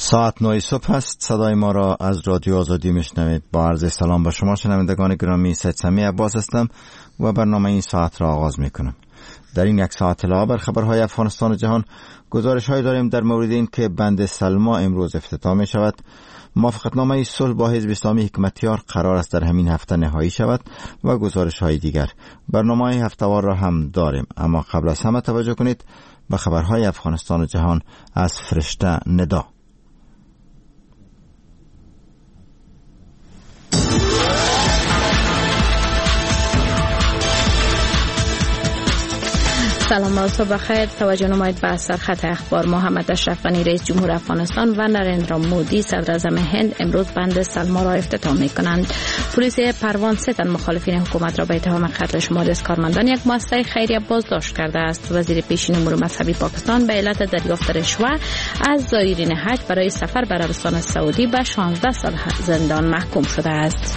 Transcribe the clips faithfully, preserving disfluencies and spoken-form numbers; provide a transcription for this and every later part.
ساعت نه صبح است. صدای ما را از رادیو آزادی میشنوید. با عرض سلام به شما شنوندگان گرامی، سید سمیع عباس هستم و برنامه این ساعت را آغاز میکنم. در این یک ساعت علاوه بر خبرهای افغانستان و جهان، گزارش های داریم در مورد این که بند سلما امروز افتتاح می شود، موافقتنامه صلح با حزب اسلامی حکمتیار قرار است در همین هفته نهایی شود و گزارش های دیگر. برنامه هفته‌وار را هم داریم، اما قبل از همه توجه کنید به خبرهای افغانستان و جهان از فرشته ندا. سلام و صبح بخیر. توجه نمایید به سرخط اخبار. محمد اشرف غنی رئیس جمهور افغانستان و نریندرا مودی صدر اعظم هند امروز بند سلما را افتتاح می‌کنند. پلیس پروان سه تن مخالفین حکومت را به اتهام قتل شماری از کارمندان یک مؤسسه خیریه بازداشت کرده است. وزیر پیشین امور مذهبی پاکستان به علت دریافت رشوه از زایرین حج برای سفر به عربستان سعودی به شانزده سال زندان محکوم شده است.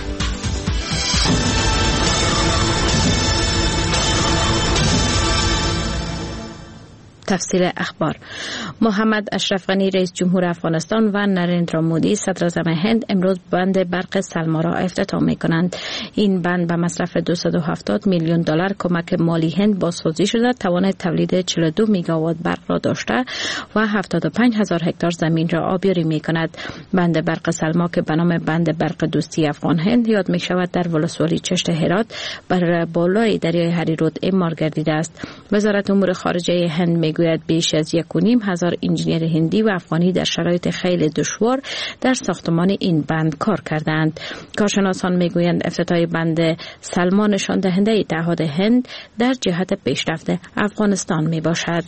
تفصیل اخبار. محمد اشرف غنی رئیس جمهور افغانستان و نریندرا مودی صدر اعظم هند امروز بند برق سلما را افتتاح می‌کنند. این بند به مصرف دویست و هفتاد میلیون دلار کمک مالی هند بازسازی شده، توان تولید چهل و دو میگاوات برق را داشته و هفتاد و پنج هزار هکتار زمین را آبیاری می‌کند. بند برق سلما که به نام بند برق دوستی افغان هند یاد می‌شود، در ولسوالی چشت هرات بر بالای دریای هریرود اعمار گردیده است. وزارت امور خارجه هند میگوید بیش از یک و نیم هزار انجینیر هندی و افغانی در شرایط خیلی دشوار در ساختمان این بند کار کردند. کارشناسان میگویند افتتاح بند سلما نشان دهنده اتحاد هند در جهت پیشرفت افغانستان می باشد.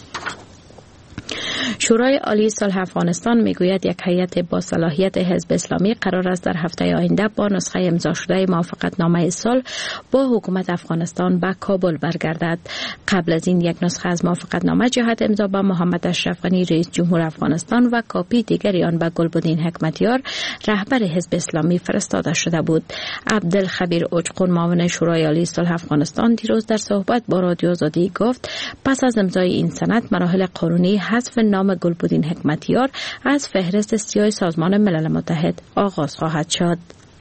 شورای عالی صلح افغانستان میگوید یک هیئت با صلاحیت حزب اسلامی قرار است در هفته آینده با نسخه امضا شده موافقتنامه صلح با حکومت افغانستان به کابل برگردد. قبل از این یک نسخه از موافقتنامه جهت امضا به محمد اشرف غنی رئیس جمهور افغانستان و کاپی دیگری آن به گلبدین حکمتیار رهبر حزب اسلامی فرستاده شده بود. عبدالخبیر اوچقون معاون شورای عالی صلح افغانستان دیروز در صحبت با رادیو آزادی گفت پس از امضای این سند مراحل قانونی حذف نام گلبدین حکمتیار از فهرست سیاه سازمان ملل متحد آغاز خواهد شد.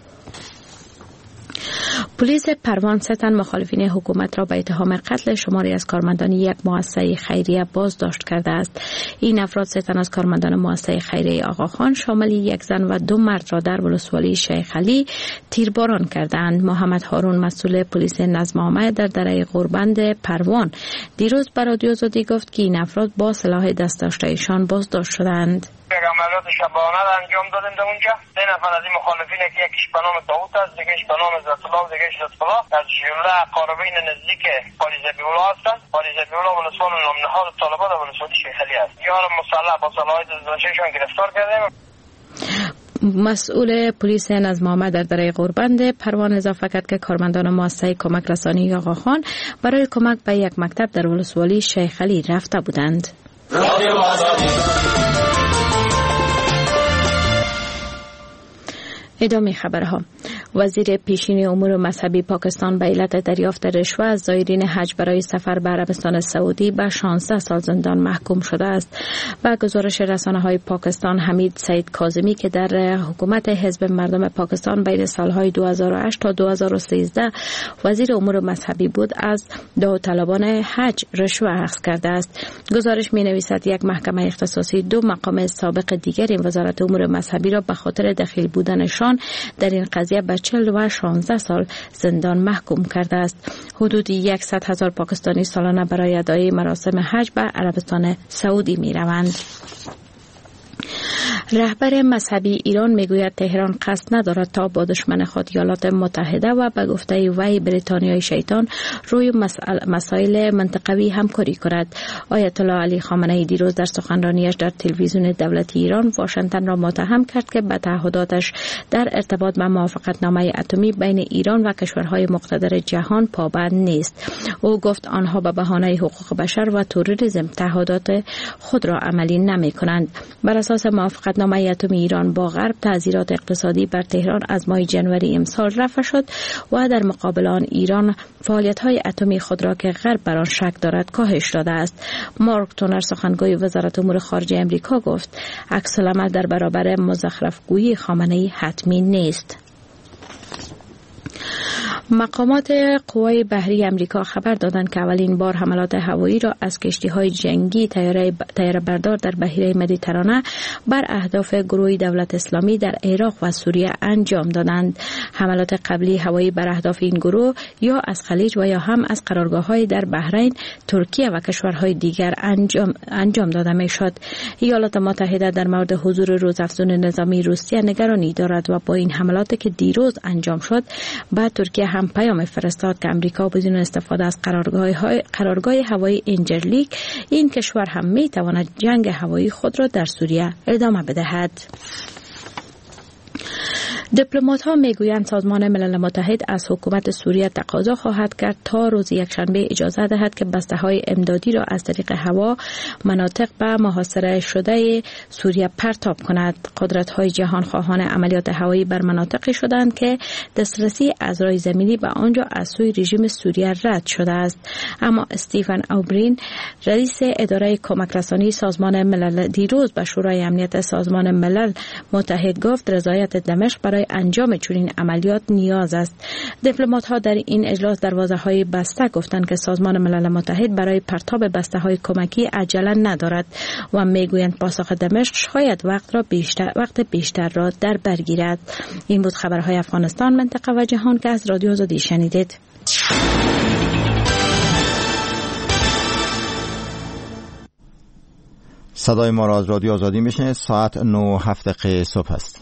پلیس پروان سه تن مخالفین حکومت را به اتهام قتل شماری از کارمندان یک مؤسسه خیریه بازداشت کرده است. این افراد سه تن از کارمندان مؤسسه خیریه آقاخان شامل یک زن و دو مرد را در ولسوالی شیخ علی تیرباران کردند. محمد هارون مسئول پلیس نظم عامه در دره غوربند پروان دیروز به رادیو آزادی گفت که این افراد با سلاح دست داشته‌شان بازداشت شدند. یک عملیات شبانه را انجام دادیم در اونجا. سه نفر از این مخالفین که یکیش به نام داوود است، دیگه‌اش به نام عزت الله و دیگه‌اش لطف‌الله از جمله قاربین نزدیک پالی زبیولا هستند. پالی زبیولا ولسوال نامنهاد طالبان و ولسوالی شیخ علی است. یار مسلح با صلاحیت داشته‌شان گرفتار کردیم. مسئول پلیس نظم عامه در دره غوربند پروان اضافه کرد که کارمندان مؤسسه کمک رسانی آقاخان برای کمک به یک مکتب در ولسوالی شیخ علی رفته بودند. ادامه خبرها. وزیر پیشین امور مذهبی پاکستان به علت دریافت رشوه از زایرین حج برای سفر به عربستان سعودی به شانزده سال زندان محکوم شده است. با گزارش رسانه‌های پاکستان، حمید سعید کاظمی که در حکومت حزب مردم پاکستان بین سالهای دو هزار و هشت تا دو هزار و سیزده وزیر امور مذهبی بود، از داوطلبان حج رشوه اخذ کرده است. گزارش می‌نویسد یک محکمه اختصاصی دو مقام سابق دیگر این وزارت امور مذهبی را به خاطر دخیل بودنشان در این قضیه به چهل و شانزده سال زندان محکوم کرده است. حدود صد هزار پاکستانی سالانه برای ادای مراسم حج به عربستان سعودی می روند. رهبر مذهبی ایران میگوید تهران قصد ندارد تا با دشمن خود ایالات متحده و به گفته وی بریتانیای شیطان روی مسائل منطقوی همکاری کند. آیت الله علی خامنه‌ای دیروز در سخنرانیش در تلویزیون دولتی ایران واشنگتن را متهم کرد که به تعهداتش در ارتباط با موافقتنامه اتمی بین ایران و کشورهای مقتدر جهان پابند نیست. او گفت آنها به بهانه حقوق بشر و تروریسم تعهدات خود را عملی نمی کنند. بر اساس موافقت قراردادنامه اتمی ایران با غرب تعزیرات اقتصادی بر تهران از ماه جنوری امسال رفع شد و در مقابل آن ایران فعالیت‌های اتمی خود را که غرب بر آن شک دارد کاهش داده است. مارک تونر سخنگوی وزارت امور خارجه امریکا گفت عکس العمل در برابر مزخرف‌گویی خامنه‌ای حتمی نیست. مقامات قوای بحری امریکا خبر دادند که اولین بار حملات هوایی را از کشتی‌های جنگی طیاره بردار در بحیره مدیترانه بر اهداف گروه دولت اسلامی در عراق و سوریه انجام دادند. حملات قبلی هوایی بر اهداف این گروه یا از خلیج و یا هم از قرارگاه‌های در بحرین، ترکیه و کشورهای دیگر انجام انجام داده می‌شد. ایالات متحده در مورد حضور روزافزون نظامی روسیه نگرانی دارد و با این حملات که دیروز انجام شد بعد ترکیه هم پیام فرستاد که امریکا بدون استفاده از قرارگاه قرارگاه هوایی انجرلیک این کشور هم می تواند جنگ هوایی خود را در سوریه ادامه بدهد. دیپلمات ها میگویند سازمان ملل متحد از حکومت سوریه تقاضا خواهد کرد تا روز یکشنبه اجازه دهد که بسته های امدادی را از طریق هوا مناطق به محاصره شده سوریه پرتاب کند. قدرت های جهان خواهان عملیات هوایی بر مناطقی شدند که دسترسی از راه زمینی به آنجا از سوی رژیم سوریه رد شده است. اما استیفن اوبرین رئیس اداره کمک رسانی سازمان ملل دیروز به شورای امنیت سازمان ملل متحد گفت رضایت دمشق برای انجام چنین عملیات نیاز است. دیپلمات ها در این اجلاس دروازه‌های بسته گفتند که سازمان ملل متحد برای پرتاب بسته‌های کمکی عجله ندارد و میگویند پاسخ دمشق شاید وقت را بیشتر وقت بیشتر را در بر گیرد. این بود خبرهای افغانستان، منطقه و جهان که از رادیو آزادی شنیدید. صدای ما را از رادیو آزادی میشنید. ساعت نه و هفت دقیقه صبح است.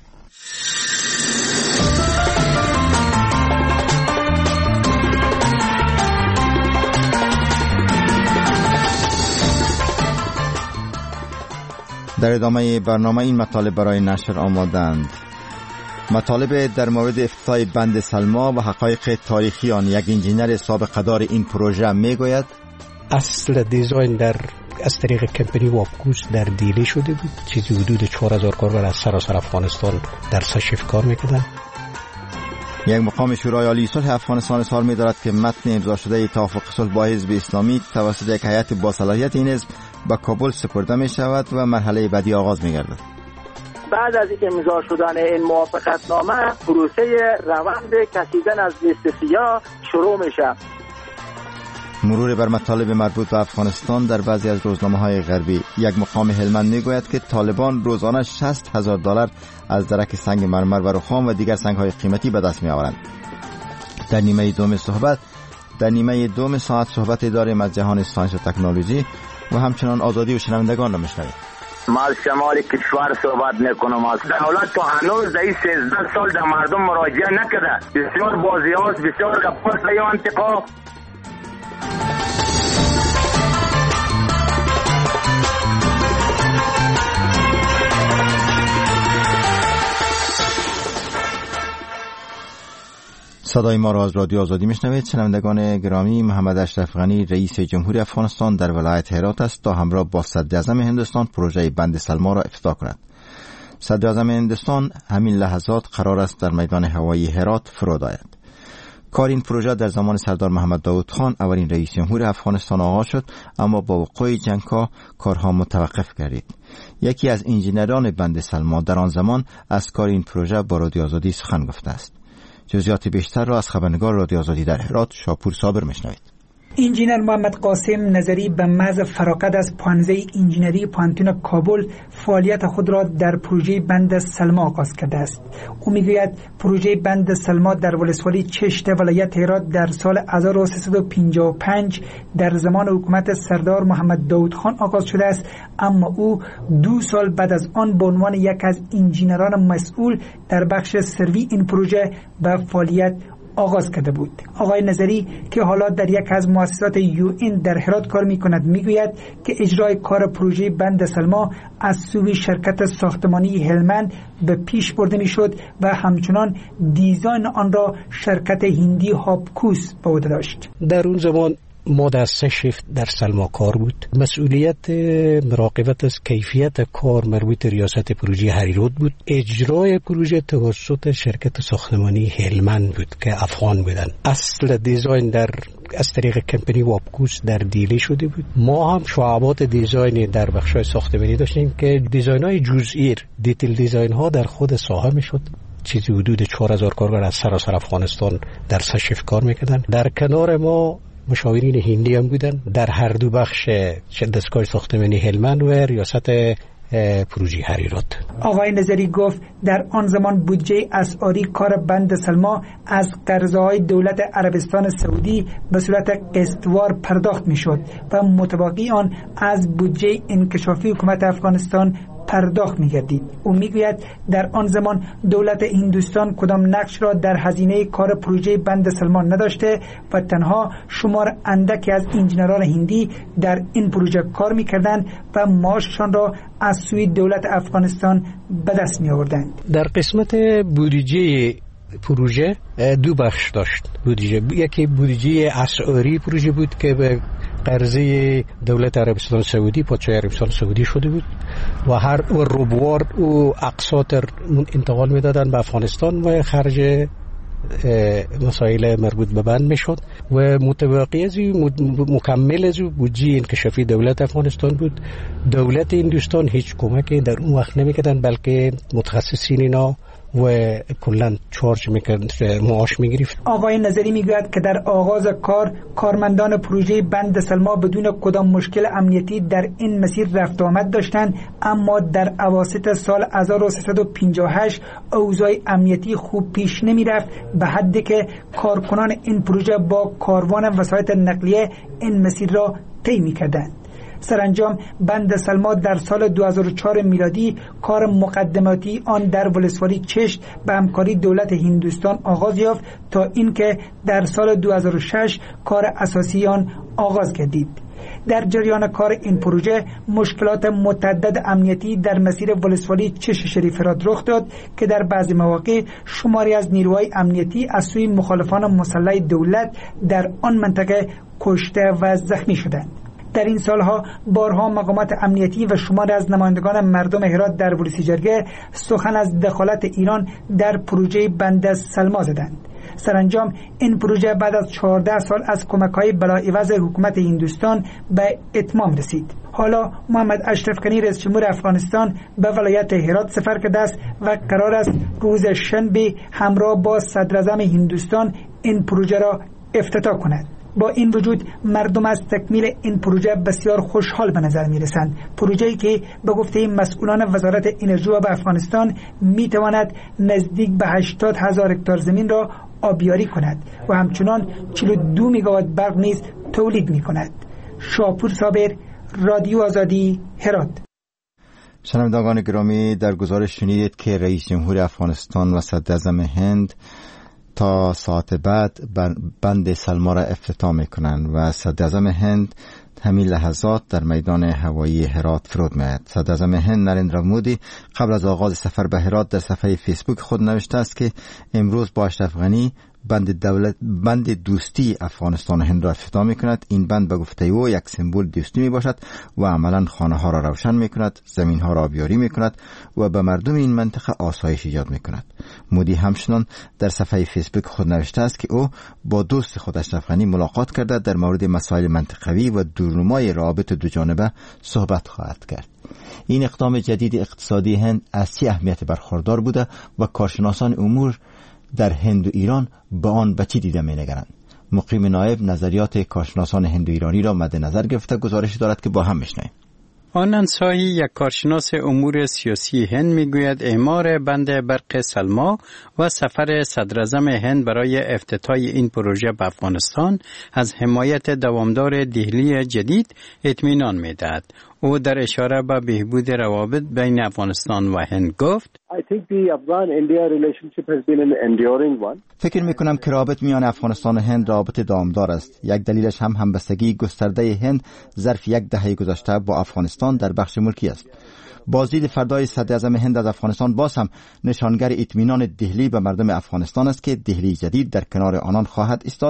در ادامه برنامه این مطالب برای نشر آمادند. مطالب در مورد افتتاح بند سلما و حقایق تاریخی آن. یک انجینر سابقه دار این پروژه میگوید اصل دیزاین در از طریق کمپانی واپکوس در دیلی شده بود. چیزی حدود چهار هزار کارگر از سراسر افغانستان در سشف کار میکردن. یک مقام شورای عالی صلح افغانستان اظهار می‌دارد که متن امضا شده توافق صلح با حزب اسلامی توسط یک هیئت با صلاحیت این حزب به کابل سپرده می‌شود و مرحله بعدی آغاز می‌گردد. بعد از اینکه امضا شدن این موافقتنامه پروسه روند کشیدن از لیست سیاه شروع میشه. مرور بر مطالب مربوط به افغانستان در بعضی از روزنامه‌های غربی. یک مقام هلمند میگوید که طالبان روزانه شصت هزار دلار از درک سنگ مرمر و رخام و دیگر سنگ‌های قیمتی به دست می‌آورند. در نیمه دوم صحبت در نیمه دوم ساعت صحبت داریم از جهان ساینس و تکنولوژی و همچنان آزادی و شنوندگان را میشنوید. ما از شمال کشور صحبت میکنم. از دولت تو هنوز در این سیزده سال در مردم مراجعه نکرده. بسیار بازی هاست، بسیار گپاست در این منطقه. صدای ما را از رادیو آزادی میشنوید. شنوندگان گرامی، محمد اشرف غنی رئیس جمهوری افغانستان در ولایت هرات است تا همراه با صدر اعظم هندوستان پروژه بند سلما را افتتاح کند. صدر اعظم هندوستان همین لحظات قرار است در میدان هوایی هرات فرود آید. کار این پروژه در زمان سردار محمد داود خان اولین رئیس جمهور افغانستان آغاز شد، اما با وقوع جنگ‌ها کارها متوقف گردید. یکی از انجینران بند سلما در آن زمان از کار این پروژه با رادیو آزادی سخن گفته است. جزئیات بیشتر را از خبرنگار رادیو آزادی در هرات شاپور صابر میشنوید. انجینر محمد قاسم نظری به محض فراغت از پانزده انجینری پانتون کابل فعالیت خود را در پروژه بند سلما آغاز کرده است. او میگوید پروژه بند سلما در ولسوالی چشت ولایت هرات در سال هزار و سیصد و پنجاه و پنج در زمان حکومت سردار محمد داود خان آغاز شده است، اما او دو سال بعد از آن به عنوان یک از انجینران مسئول در بخش سروی این پروژه به فعالیت آغاز کرده بود. آقای نظری که حالا در یک از مؤسسات یو این در هرات کار می‌کند میگوید که اجرای کار پروژه بند سلما از سوی شرکت ساختمانی هلمند به پیش برده میشد و همچنان دیزاین آن را شرکت هندی هاپکوس به عهده داشت. در اون زمان ما در سه شیفت در سلما کار بود. مسئولیت مراقبت از کیفیت کار مربوط ریاست پروژه هریرود بود. اجرای پروژه توسط شرکت ساختمانی هلمند بود که افغان بودن. اصل دیزاین در از طریق کمپانی وابکوس در دیلی شده بود. ما هم شعبات دیزاین در بخشای ساختمانی داشتیم که دیزاین های جزئی دیتیل دیزاین ها در خود ساحه میشد. چیزی حدود چهار هزار کارگر از سراسر افغانستان در سه شیفت کار میکردن. در کنار ما مشاورین هندی هم بودن در هر دو بخش دستگاه ساختمانی هلمند و ریاست پروژه هریرود. آقای نظری گفت در آن زمان بودجه اسعاری کار بند سلما از قرضه‌های دولت عربستان سعودی به صورت قسطوار پرداخت میشد و متباقی آن از بودجه انکشافی حکومت افغانستان پرداخت می‌گردید. او میگوید در آن زمان دولت هندوستان کدام نقش را در هزینه کار پروژه بند سلمان نداشته و تنها شمار اندکی از انجینران هندی در این پروژه کار می‌کردند و معاششان را از سوی دولت افغانستان به دست می‌آوردند. در قسمت بودجه پروژه دو بخش داشت. بودجه یکی بودجه اسعاری پروژه بود که به قرضه دولت عربستان سعودی پادشاه عربستان سعودی شده بود و هر و روبوار و اقساط انتقال میدادن به افغانستان و خرج مسائل مربوط به بند میشد و متبقی از مکمل از بودجه انکشافی دولت افغانستان بود. دولت هندوستان هیچ کمکی در اون وقت نمیکردن بلکه متخصصین اینا و کلن چارج میکرد معاش میگرفت. آقای نظری میگوید که در آغاز کار کارمندان پروژه بند سلما بدون کدام مشکل امنیتی در این مسیر رفت آمد داشتند، اما در اواسط سال هزار و سیصد و پنجاه و هشت اوضاع امنیتی خوب پیش نمیرفت به حدی که کارکنان این پروژه با کاروان وسایط نقلیه این مسیر را طی میکردند. سرانجام بند سلما در سال دو هزار و چهار میلادی کار مقدماتی آن در ولسوالی چشت به همکاری دولت هندوستان آغاز یافت تا اینکه در سال دو هزار و شش کار اساسی آن آغاز گردید. در جریان کار این پروژه مشکلات متعدد امنیتی در مسیر ولسوالی چشت شریف را رخ داد که در بعضی مواقع شماری از نیروهای امنیتی از سوی مخالفان مسلح دولت در آن منطقه کشته و زخمی شدند. در این سالها بارها مقامات امنیتی و شماری از نمایندگان مردم هرات در ولسی جرگه سخن از دخالت ایران در پروژه بند سلما زدند. سرانجام این پروژه بعد از چهارده سال از کمک‌های بلاعوض حکومت هندوستان به اتمام رسید. حالا محمد اشرف غنی رئیس جمهور افغانستان به ولایت هرات سفر کرده است و قرار است روز شنبه همراه با صدراعظم هندوستان این پروژه را افتتاح کند. با این وجود مردم از تکمیل این پروژه بسیار خوشحال به نظر می رسند. پروژه‌ای که به گفته مسئولان وزارت انرژی و افغانستان می تواند نزدیک به هشتاد هزار هکتار زمین را آبیاری کند و همچنان چهل و دو مگاوات برق نیز تولید می کند. شاپور صابر، رادیو آزادی، هرات. شنوندگان گرامی، در گزارش شنیدید که رئیس جمهور افغانستان و صدراعظم هند تا ساعت بعد بند سلما را افتتاح میکنند و صدراعظم هند همین لحظات در میدان هوایی هرات فرود میآید. صدراعظم هند نریندرا مودی قبل از آغاز سفر به هرات در صفحه فیسبوک خود نوشته است که امروز با اشرف غنی بند دولت بند دوستی افغانستان و هند را افتتاح میکند. این بند به گفته او یک سمبل دوستی می باشد و عملا خانه ها را روشن میکند، زمین ها را آبیاری میکند و به مردم این منطقه آسایش ایجاد میکند. مودی همچنان در صفحه فیسبوک خود نوشته است که او با دوست خود اشرف غنی ملاقات کرده در مورد مسائل منطقوی و دورنمای روابط دو جانبه صحبت خواهد کرد. این اقدام جدید اقتصادی هند از چه اهمیت برخوردار بوده و کارشناسان امور در هند و ایران به آن به چه دیده می‌نگرند؟ مقیم نایب نظریات کارشناسان هند و ایرانی را مد نظر گرفته گزارشی دارد که با هم میشنویم. آنان سایی یک کارشناس امور سیاسی هند میگوید اعمار بند برق سلما و سفر صدراعظم هند برای افتتاح این پروژه به افغانستان از حمایت دوامدار دهلی جدید اطمینان میدهد. او در اشاره به بهبود روابط بین افغانستان و هند گفت: I think the Afghan-India relationship has been an enduring one. فکر میکنم که رابط میان افغانستان و هند رابط دامدار است. یک دلیلش هم همبستگی گسترده هند ظرف یک دهه گذشته با افغانستان در بخش ملکی است. بازدید فردای صدراعظم هند از افغانستان باز هم نشانگر اطمینان دهلی به مردم افغانستان است که دهلی جدید در کنار آنان خواهد ایستاد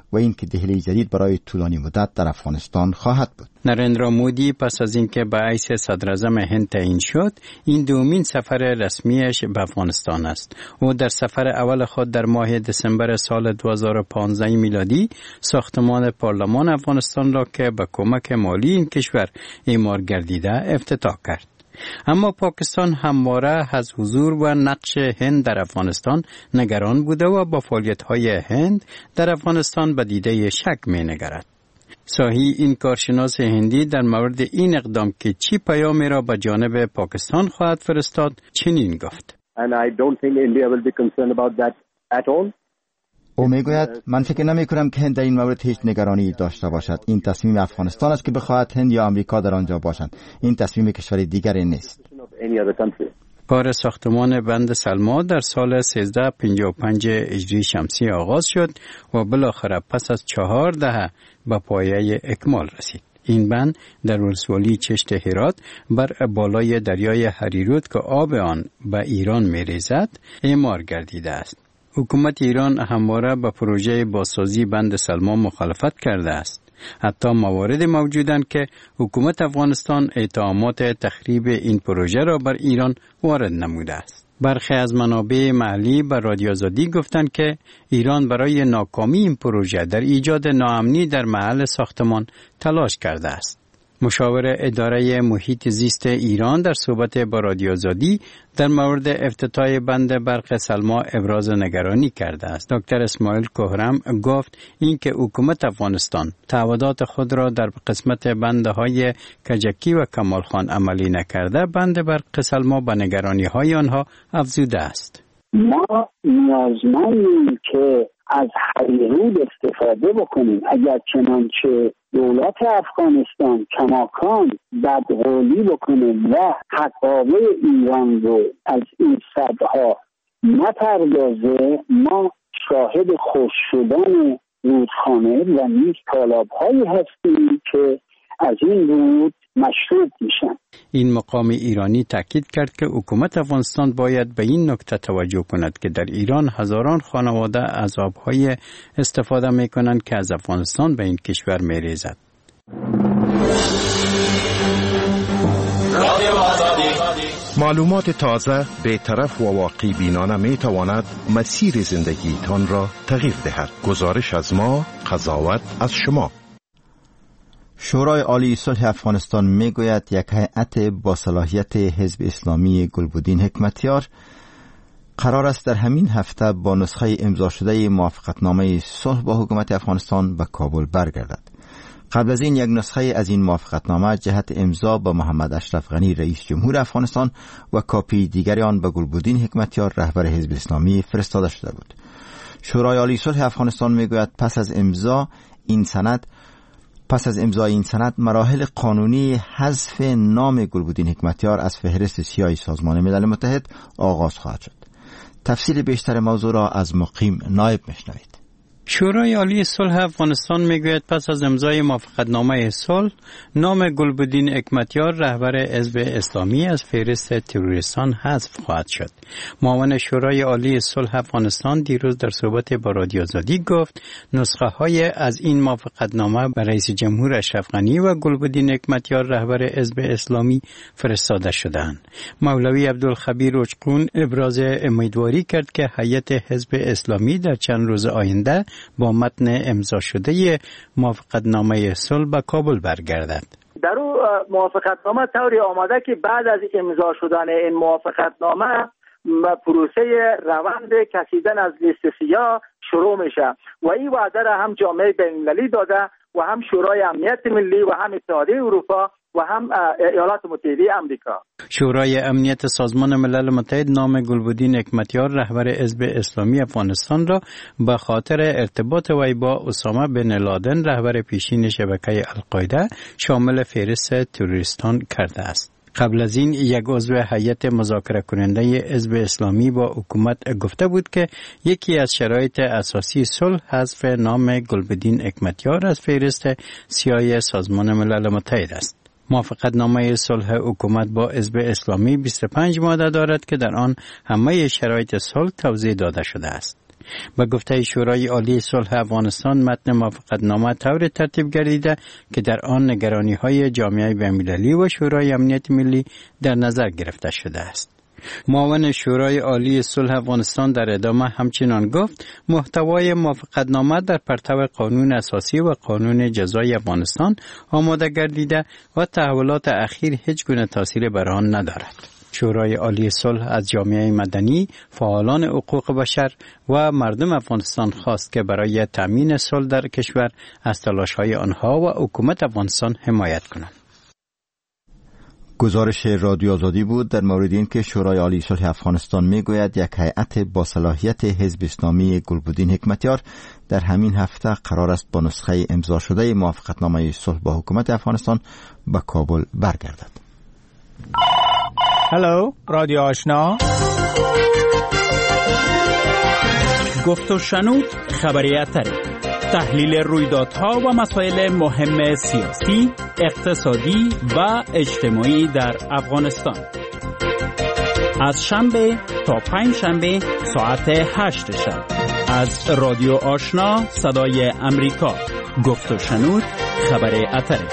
و اینکه دهلی جدید برای طولانی مدت در افغانستان خواهد بود. نریندرا مودی پس از اینکه به حیث صدر اعظم هند تعیین شد، این دومین سفر رسمیش به افغانستان است. او در سفر اول خود در ماه دسامبر سال دو هزار و پانزده میلادی ساختمان پارلمان افغانستان را که به کمک مالی این کشور اعمار گردیده افتتاح کرد. اما پاکستان همواره از حضور و نقش هند در افغانستان نگران بوده و با فعالیت‌های هند در افغانستان به دیده شک می‌نگرد. صاحی این کارشناس هندی در مورد این اقدام که چی پیامی را به جانب پاکستان خواهد فرستاد چنین گفت. And I don't think India will be concerned about that at all. او میگوید من فکر نمی کنم که هند در این مورد هیچ نگرانی داشته باشد. این تصمیم افغانستان است که بخواهد هند یا امریکا در آنجا باشند. این تصمیم کشور دیگری نیست. کار ساختمان بند سلما در سال سیزده پنجاه و پنج هجری شمسی آغاز شد و بالاخره پس از چهار دهه به پایه اکمال رسید. این بند در ولسوالی چشت هرات بر بالای دریای هریرود که آب آن به ایران می‌ریزد اعمار گردیده است. حکومت ایران همواره به پروژه بازسازی بند سلما مخالفت کرده است. حتی موارد موجودند که حکومت افغانستان اتهامات تخریب این پروژه را بر ایران وارد نموده است. برخی از منابع محلی به رادیو آزادی گفتند که ایران برای ناکامی این پروژه در ایجاد ناامنی در محل ساختمان تلاش کرده است. مشاور اداره محیط زیست ایران در صحبت با رادیو آزادی در مورد افتتاح بند برق سلما ابراز نگرانی کرده است. دکتر اسماعیل کوهرم گفت اینکه حکومت افغانستان تعهدات خود را در قسمت بندهای کجکی و کمالخان عملی نکرده، بند برق سلما به نگرانی‌های آنها افزوده است. ما نیازمندیم که از هریرود استفاده بکنیم. اگر چنانچه دولت افغانستان کماکان بدقولی بکنه و حقابه ایران رو از این سدها نپردازه، ما شاهد خشک شدن رودخانه و نیز تالاب‌هایی هستیم که از این رود مشروب میشن. این مقام ایرانی تاکید کرد که حکومت افغانستان باید به این نکته توجه کند که در ایران هزاران خانواده از آبهای استفاده میکنند که از افغانستان به این کشور میریزد. معلومات تازه، بی‌طرف و واقعی بینانه می تواند مسیر زندگیتان را تغییر دهد. گزارش از ما، قضاوت از شما. شورای عالی صلح افغانستان میگوید یک هیئت با صلاحیت حزب اسلامی گلبدین حکمتیار قرار است در همین هفته با نسخه امضا شده موافقتنامه صلح با حکومت افغانستان به کابل برگردد. قبل از این یک نسخه از این موافقتنامه جهت امضا با محمد اشرف غنی رئیس جمهور افغانستان و کاپی دیگری آن به گلبدین حکمتیار رهبر حزب اسلامی فرستاده شده بود. شورای عالی صلح افغانستان میگوید پس از امضا این سند پس از امضای این سند مراحل قانونی حذف نام گلبدین حکمتیار از فهرست سیاه سازمان ملل متحد آغاز خواهد شد. تفصیل بیشتر موضوع را از مقیم نایب میشنوید. شورای عالی صلح افغانستان میگوید پس از امضای موافقتنامه صلح نام گلبدین حکمتیار رهبر حزب اسلامی از فهرست تروریستان حذف خواهد شد. معاون شورای عالی صلح افغانستان دیروز در صحبت با رادیو آزادی گفت نسخه های از این موافقتنامه به رئیس جمهور اشرف غنی و گلبدین حکمتیار رهبر حزب اسلامی فرستاده شدند. مولوی عبدالخبیر اوچقون ابراز امیدواری کرد که هیئت حزب اسلامی در چند روز آینده با متن امضا شده موافقتنامه صلح به کابل برگردد. در اون موافقتنامه طوری آماده که بعد از امضا شدن این موافقتنامه پروسه روند کشیدن از لیست سیاه شروع میشه و این وعده را هم جامعه بین‌المللی داده و هم شورای امنیت ملی و هم اتحادیه اروپا و هم ایالات متحده آمریکا. شورای امنیت سازمان ملل متحد نام گلبدین حکمتیار رهبر حزب اسلامی افغانستان را به خاطر ارتباط وی با اسامه بن لادن رهبر پیشین شبکه القاعده شامل فهرست تروریستان کرده است. قبل از این یک عضو هیئت مذاکره کننده حزب اسلامی با حکومت گفته بود که یکی از شرایط اساسی صلح حذف نام گلبدین حکمتیار از فهرست سیاه سازمان ملل متحد است. موافقتنامه صلح حکومت با حزب اسلامی بیست و پنج ماده دارد که در آن همه شرایط صلح توضیح داده شده است. به گفته شورای عالی صلح افغانستان، متن موافقتنامه طور ترتیب گردیده که در آن نگرانی‌های جامعه بین‌المللی و شورای امنیت ملی در نظر گرفته شده است. معاون شورای عالی صلح افغانستان در ادامه همچنان گفت محتوای موافقتنامه در پرتو قانون اساسی و قانون جزایی افغانستان آماده گردیده و تحولات اخیر هیچ گونه تاثیر بر آن ندارد. شورای عالی صلح از جامعه مدنی، فعالان حقوق بشر و مردم افغانستان خواست که برای تامین صلح در کشور از تلاش‌های آنها و حکومت افغانستان حمایت کنند. گزارش رادیو آزادی بود در مورد این که شورای عالی صلح افغانستان میگوید یک هیئت با صلاحیت حزب اسلامی گلبدین حکمتیار در همین هفته قرار است با نسخه امضا شده موافقتنامه صلح با حکومت افغانستان به کابل برگردد. هلو، رادیو آشنا. گفت و شنود خبری اتری. تحلیل رویدادها و مسائل مهم سیاسی، اقتصادی و اجتماعی در افغانستان. از شنبه تا پنج شنبه ساعت هشت شب از رادیو آشنا صدای امریکا. گفت و شنود خبری اتری.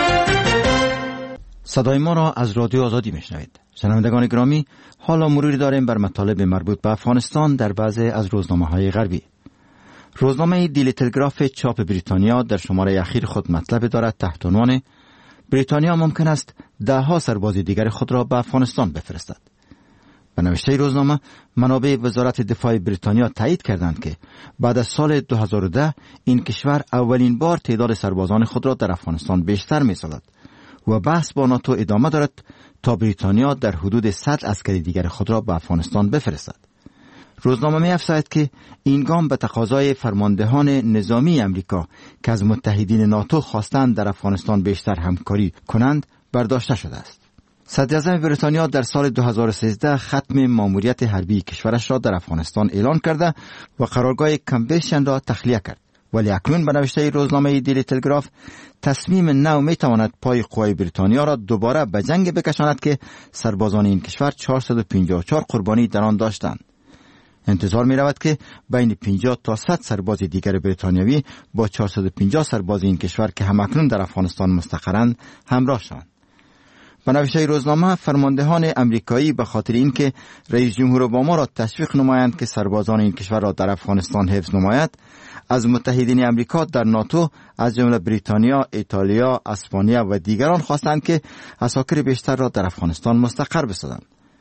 صدای ما را از رادیو آزادی میشنوید. شنوندگان گرامی، حالا مروری داریم بر مطالب مربوط به افغانستان در بعضی از روزنامه‌های غربی. روزنامه دیلی تلگراف چاپ بریتانیا در شماره اخیر خود مطلب دارد تحت عنوان بریتانیا ممکن است ده ها سرباز دیگر خود را به افغانستان بفرستد. به نوشته روزنامه، منابع وزارت دفاع بریتانیا تایید کردند که بعد از سال دو هزار و ده این کشور اولین بار تعداد سربازان خود را در افغانستان بیشتر می‌سازد و بحث با ناتو ادامه دارد تا بریتانیا در حدود صد عسکری دیگر خود را به افغانستان بفرستد. روزنامه می افزاید که این گام به تقاضای فرماندهان نظامی امریکا که از متحدین ناتو خواستند در افغانستان بیشتر همکاری کنند برداشته شده است. صدراعظم بریتانیا در سال دو هزار و سیزده ختم ماموریت حربی کشورش را در افغانستان اعلان کرده و قرارگاه کمپشن را تخلیه کرد. ولی اکنون به نوشته روزنامه دیلی تلگراف، تصمیم نو می تواند پای قوای بریتانیا را دوباره به جنگ بکشاند که سربازان این کشور چهارصد و پنجاه و چهار قربانی در آن داشتند. انتظار می رود که بین پنجاه تا صد سرباز دیگر بریتانیایی با چهارصد و پنجاه سرباز این کشور که همکنون در افغانستان مستقرند همراه شوند. به نوشته روزنامه، فرماندهان امریکایی به خاطر اینکه رئیس جمهور اوباما را تشویق نمایند که سربازان این کشور را در افغانستان حفظ نماید، از متحدین امریکا در ناتو از جمله بریتانیا، ایتالیا، اسپانیا و دیگران خواستند که عساکر بیشتر را در افغانستان مستقر بسازند.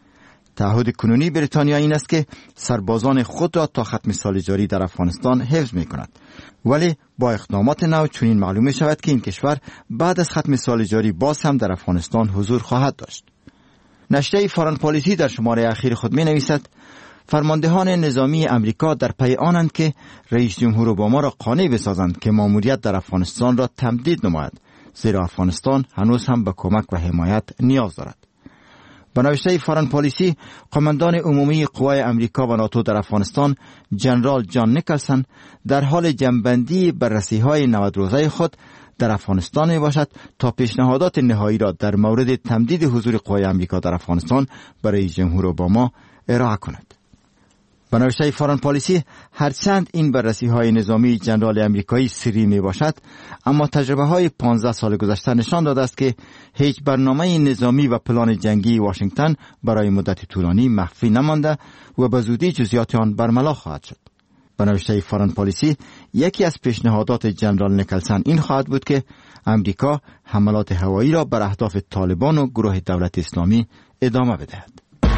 تعهد کنونی بریتانیا این است که سربازان خود را تا ختم سال جاری در افغانستان حفظ می کند. ولی با اقدامات نو چنین معلوم می شود که این کشور بعد از ختم سال جاری باز هم در افغانستان حضور خواهد داشت. نشریه فارن پالیسی در شماره اخیر خود می نویسد فرماندهان نظامی امریکا در پی آنند که رئیس جمهور اوباما را قانع بسازند که ماموریت در افغانستان را تمدید نماید، زیرا افغانستان هنوز هم به کمک و حمایت نیاز دارد. به نوشته فارن پالیسی، قماندان عمومی قوای امریکا و ناتو در افغانستان جنرال جان نیکلسن در حال جمع‌بندی بررسی‌های نود روزه خود در افغانستان می باشد تا پیشنهادات نهایی را در مورد تمدید حضور قوای امریکا در افغانستان برای جمهور اوباما ارائه کند. به نوشته فارن پالیسی، هرچند این بررسی های نظامی جنرال امریکایی سری می باشد، اما تجربه های پانزده سال گذشته نشان داده است که هیچ برنامه نظامی و پلان جنگی واشنگتن برای مدت طولانی مخفی نمانده و به زودی جزئیات آن برملا خواهد شد. به نوشته فارن پالیسی، یکی از پیشنهادات جنرال نیکلسن این خواهد بود که امریکا حملات هوایی را بر اهداف طالبان و گروه دولت اسلامی ادامه بدهد.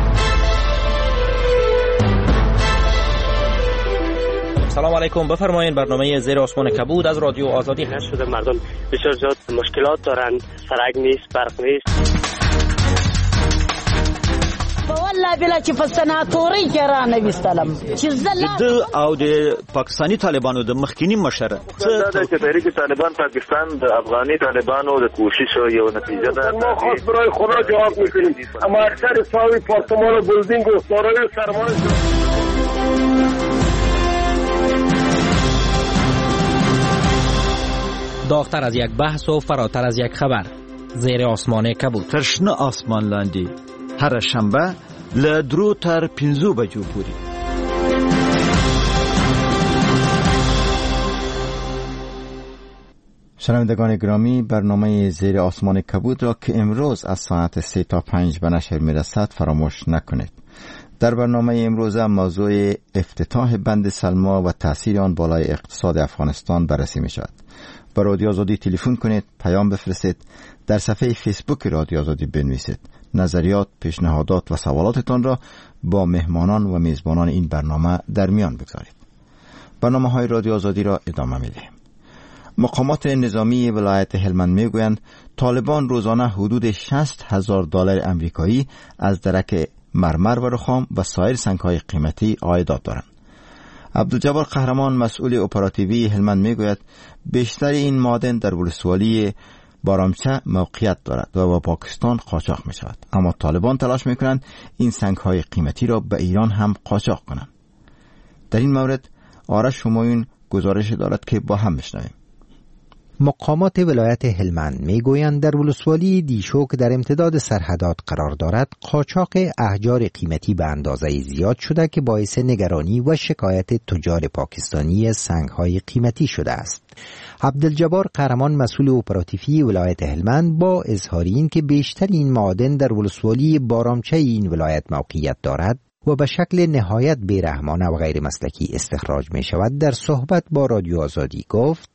سلام علیکم، بفرمایید. برنامه زیر آسمان کبود از رادیو آزادی هست. شده مردم بسیار زیاد مشکلات دارن، سرک نیست، برق نیست. والله بلا چې په سناتوري کې را نوستلم چې زله د او د پاکستانی طالبانو د مخکینی مشر څه د تحریک طالبان پاکستان د افغاني طالبانو د کوشش یو نتیجه ده. ما خاص برای خدا جواب میکنیم، اما اکثر ساوی پارتمان و بلدینگ و سارای سرمایه داغتر از یک بحث و فراتر از یک خبر. زیر آسمان کبود. ترشنه آسمان لاندی هر شنبه له درو تر پنځو بجو پورې. شنوندگان گرامی، برنامه زیر آسمان کبود را که امروز از ساعت سه تا پنج به نشر میرسد فراموش نکنید. در برنامه امروز موضوع افتتاح بند سلما و تأثیر آن بالای اقتصاد افغانستان بررسی می شود. با رادیو آزادی تلفن کنید، پیام بفرستید، در صفحه فیسبوک رادیو آزادی بنویسید. نظریات، پیشنهادات و سوالاتتان را با مهمانان و میزبانان این برنامه در میان بگذارید. برنامه های رادیو آزادی را ادامه می دهیم. مقامات نظامی ولایت هلمند می گویند طالبان روزانه حدود شصت هزار دلار امریکایی از درک مرمر و رخام و سایر سنگ‌های قیمتی عایدات دارند. عبدالجبار قهرمان مسئول اپراتیوی هلمند می گوید بیشتر این معادن در ولسوالی بارامچه موقعیت دارد و با پاکستان قاچاق می شود، اما طالبان تلاش می کنند این سنگ‌های قیمتی را به ایران هم قاچاق کنند. در این مورد آرش همایون گزارش دارد که با هم بشنویم. مقامات ولایت هلمند میگویند در ولسوالی دیشو که در امتداد سرحدات قرار دارد قاچاق احجار قیمتی به اندازه زیاد شده که باعث نگرانی و شکایت تجار پاکستانی سنگ‌های قیمتی شده است. عبدالجبار قهرمان مسئول اپراتیوی ولایت هلمند با اظهار این که بیشتر این معادن در ولسوالی بارامچه این ولایت موقعیت دارد و به شکل نهایت بیرحمانه و غیر مسلکی استخراج می شود، در صحبت با رادیو آزادی گفت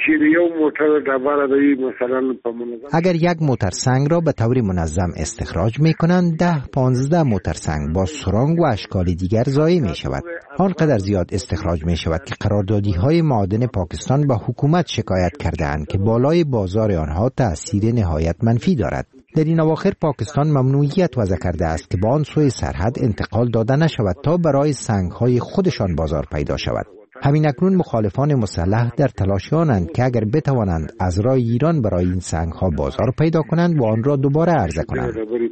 اگر یک موتر سنگ را به طور منظم استخراج می کنند، ده پانزده موتر سنگ با سرنگ و اشکال دیگر ضایع می شود. آنقدر زیاد استخراج می شود که قراردادی های معادن پاکستان به حکومت شکایت کردند که بالای بازار آنها تأثیر نهایت منفی دارد. در این اواخر پاکستان ممنوعیت وضع کرده است که به آن سوی سرحد انتقال داده نشود تا برای سنگ های خودشان بازار پیدا شود. همین اکنون مخالفان مسلح در تلاشیانند که اگر بتوانند از راه ایران برای این سنگ ها بازار پیدا کنند و آن را دوباره عرضه کنند.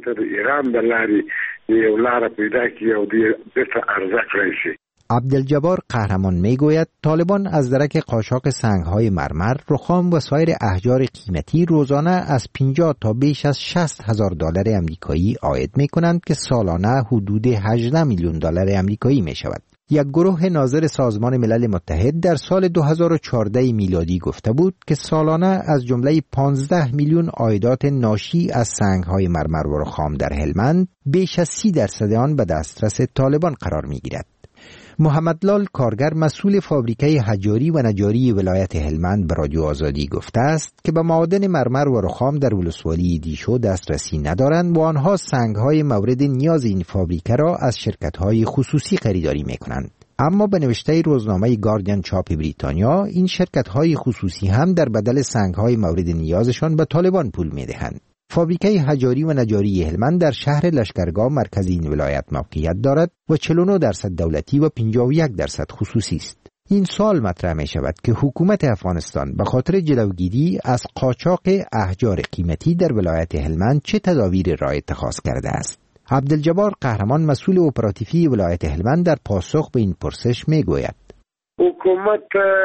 عبدالجبار قهرمان میگوید طالبان از درک قاچاق سنگ‌های مرمر، رخام و سایر احجار قیمتی روزانه از پنجاه تا بیش از شصت هزار دلار امریکایی عاید می‌کنند که سالانه حدود هجده میلیون دلار امریکایی می‌شود. یک گروه ناظر سازمان ملل متحد در سال دو هزار و چهارده میلادی گفته بود که سالانه از جمله پانزده میلیون عایدات ناشی از سنگ‌های مرمر و رخام در هلمند بیش از سی درصد آن به دسترس طالبان قرار می‌گیرد. محمد لال کارگر مسئول فابریکه حجاری و نجاری ولایت هلمند به رادیو آزادی گفته است که به معادن مرمر و رخام در ولسوالی دیشو دسترسی ندارند و آنها سنگ‌های مورد نیاز این فابریکه را از شرکت‌های خصوصی خریداری می‌کنند. اما به نوشته روزنامه گاردین چاپ بریتانیا، این شرکت‌های خصوصی هم در بدل سنگ‌های مورد نیازشان به طالبان پول می‌دهند. فابریکه حجاری و نجاری هلمند در شهر لشکرگاه مرکز این ولایت موقعیت دارد و چهل و نه درصد دولتی و پنجاه و یک درصد خصوصی است. این سوال مطرح می شود که حکومت افغانستان به خاطر جلوگیری از قاچاق احجار قیمتی در ولایت هلمند چه تدابیر را اتخاذ کرده است. عبدالجبار قهرمان مسئول اپراتیوی ولایت هلمند در پاسخ به این پرسش می گوید حکومت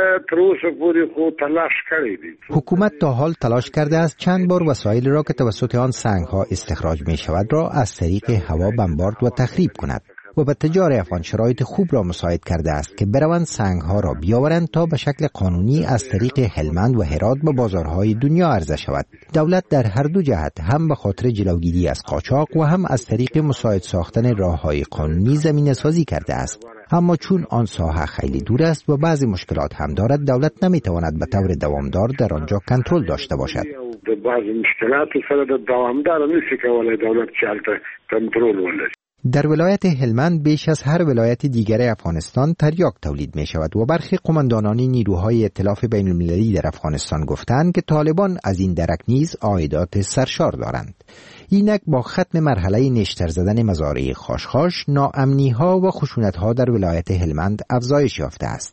تروس پوری خود تلاش کرده. حکومت تا حال تلاش کرده است چند بار وسایل را که توسط آن سنگ ها استخراج می شود را از طریق هوا بمبارد و تخریب کند و به تجار افغان شرایط خوب را مساعد کرده است که بروند سنگ ها را بیاورند تا به شکل قانونی از طریق هلمند و هرات به بازارهای دنیا عرضه شود. دولت در هر دو جهت، هم به خاطر جلوگیری از قاچاق و هم از طریق مساعد ساختن راههای قانونی زمینه سازی کرده است. اما چون آن ساحه خیلی دور است و بعضی مشکلات هم دارد، دولت نمیتواند به طور دوامدار در آنجا کنترل داشته باشد. بعضی مشکلات سره دوامدار نیست که ولای دولت چالت کنترل ولش. در ولایت هلمند بیش از هر ولایت دیگر افغانستان تریاک تولید می شود و برخی قماندانان نیروهای ائتلاف بین المللی در افغانستان گفتند که طالبان از این درک نیز عایدات سرشار دارند. اینک با ختم مرحله نشتر زدن مزارع خاشخاش، ناامنی‌ها و خشونت‌ها در ولایت هلمند افزایش یافته است.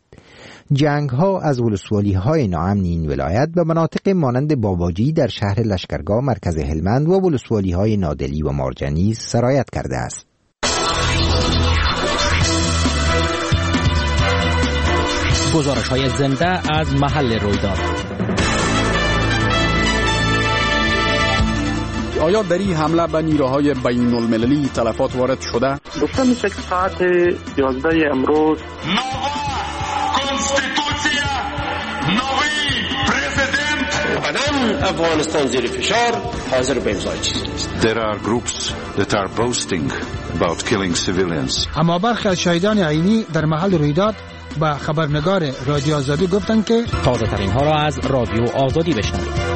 جنگ‌ها از ولسوالی‌های ناامن این ولایت به مناطق مانند باباجی در شهر لشکرگاه مرکز هلمند و ولسوالی‌های نادلی و مارجانی سرایت کرده است. گزارش‌های زنده از محل رویداد. آیا در این حمله به نیروهای بین المللی تلفات وارد شده؟ گفته میشه که ساعت یازده امروز ابداً افغانستان زیر فشار حاضر به امضای چیزی نیست. There are groups that are boasting about killing civilians. اما برخی از شاهدان عینی در محل رویداد با خبرنگار رادیو آزادی گفتند که تازه ترین ها را از رادیو آزادی بشنوید.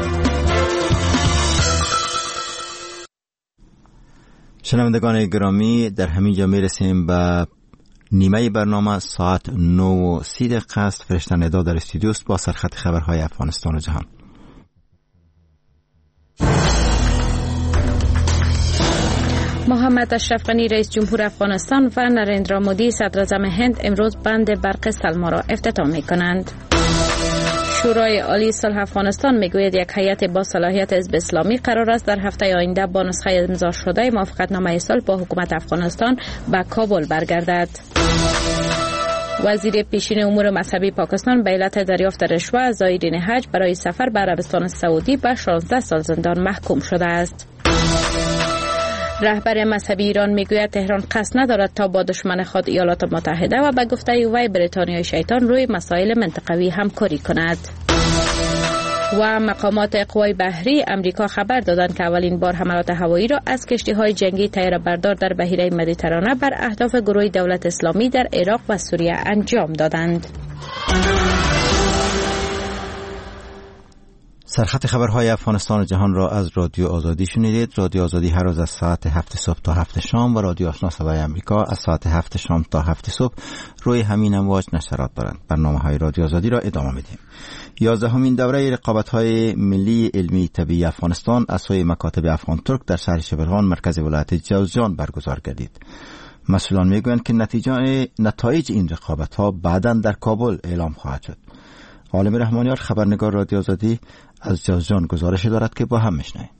شنوندگان گرامی، در همین جا میرسیم به نیمه برنامه. ساعت نه و سی دقیقه است. فرشته ندا در استودیو است با سرخط خبرهای افغانستان و جهان. محمد اشرف غنی رئیس جمهور افغانستان و نریندرا مودی صدر اعظم هند امروز بند برق سلما را افتتاح می کنند. شورای عالی صلح افغانستان میگوید یک هیئت با صلاحیت حزب اسلامی قرار است در هفته آینده با نسخه امضا شده موافقتنامه صلح با حکومت افغانستان به کابل برگردد. وزیر پیشین امور مذهبی پاکستان به علت دریافت رشوه از زائرین حج برای سفر به عربستان سعودی به شانزده سال زندان محکوم شده است. رهبر مذهبی ایران میگوید تهران قصد ندارد تا با دشمن خود ایالات متحده و به گفته وی بریتانیای شیطان روی مسائل منطقوی همکاری کند. و مقامات قوای بحری امریکا خبر دادند که اولین بار حملات هوایی را از کشتی‌های جنگی طیاره بردار در بحیره مدیترانه بر اهداف گروه دولت اسلامی در عراق و سوریه انجام دادند. سرخط خبرهای افغانستان و جهان را از رادیو آزادی شنیدید. رادیو آزادی هر روز از ساعت هفت صبح تا هفت شام و رادیو آشنا صدای امریکا از ساعت هفت شام تا هفت صبح روی همین امواج نشرات دارند. برنامه‌های رادیو آزادی را ادامه میدیم. یازدهمین دوره رقابت‌های ملی علمی طبیعی افغانستان از سوی مکاتب افغان ترک در شهر شبرغان مرکز ولایت جوزجان برگزار گردید. مسئولان میگویند که نتیجه نتایج این رقابت‌ها بعداً در کابل اعلام خواهد شد. عالم رحمانیار خبرنگار رادیو آزادی از جوزجان گزارش دارد که با هم میشنویم.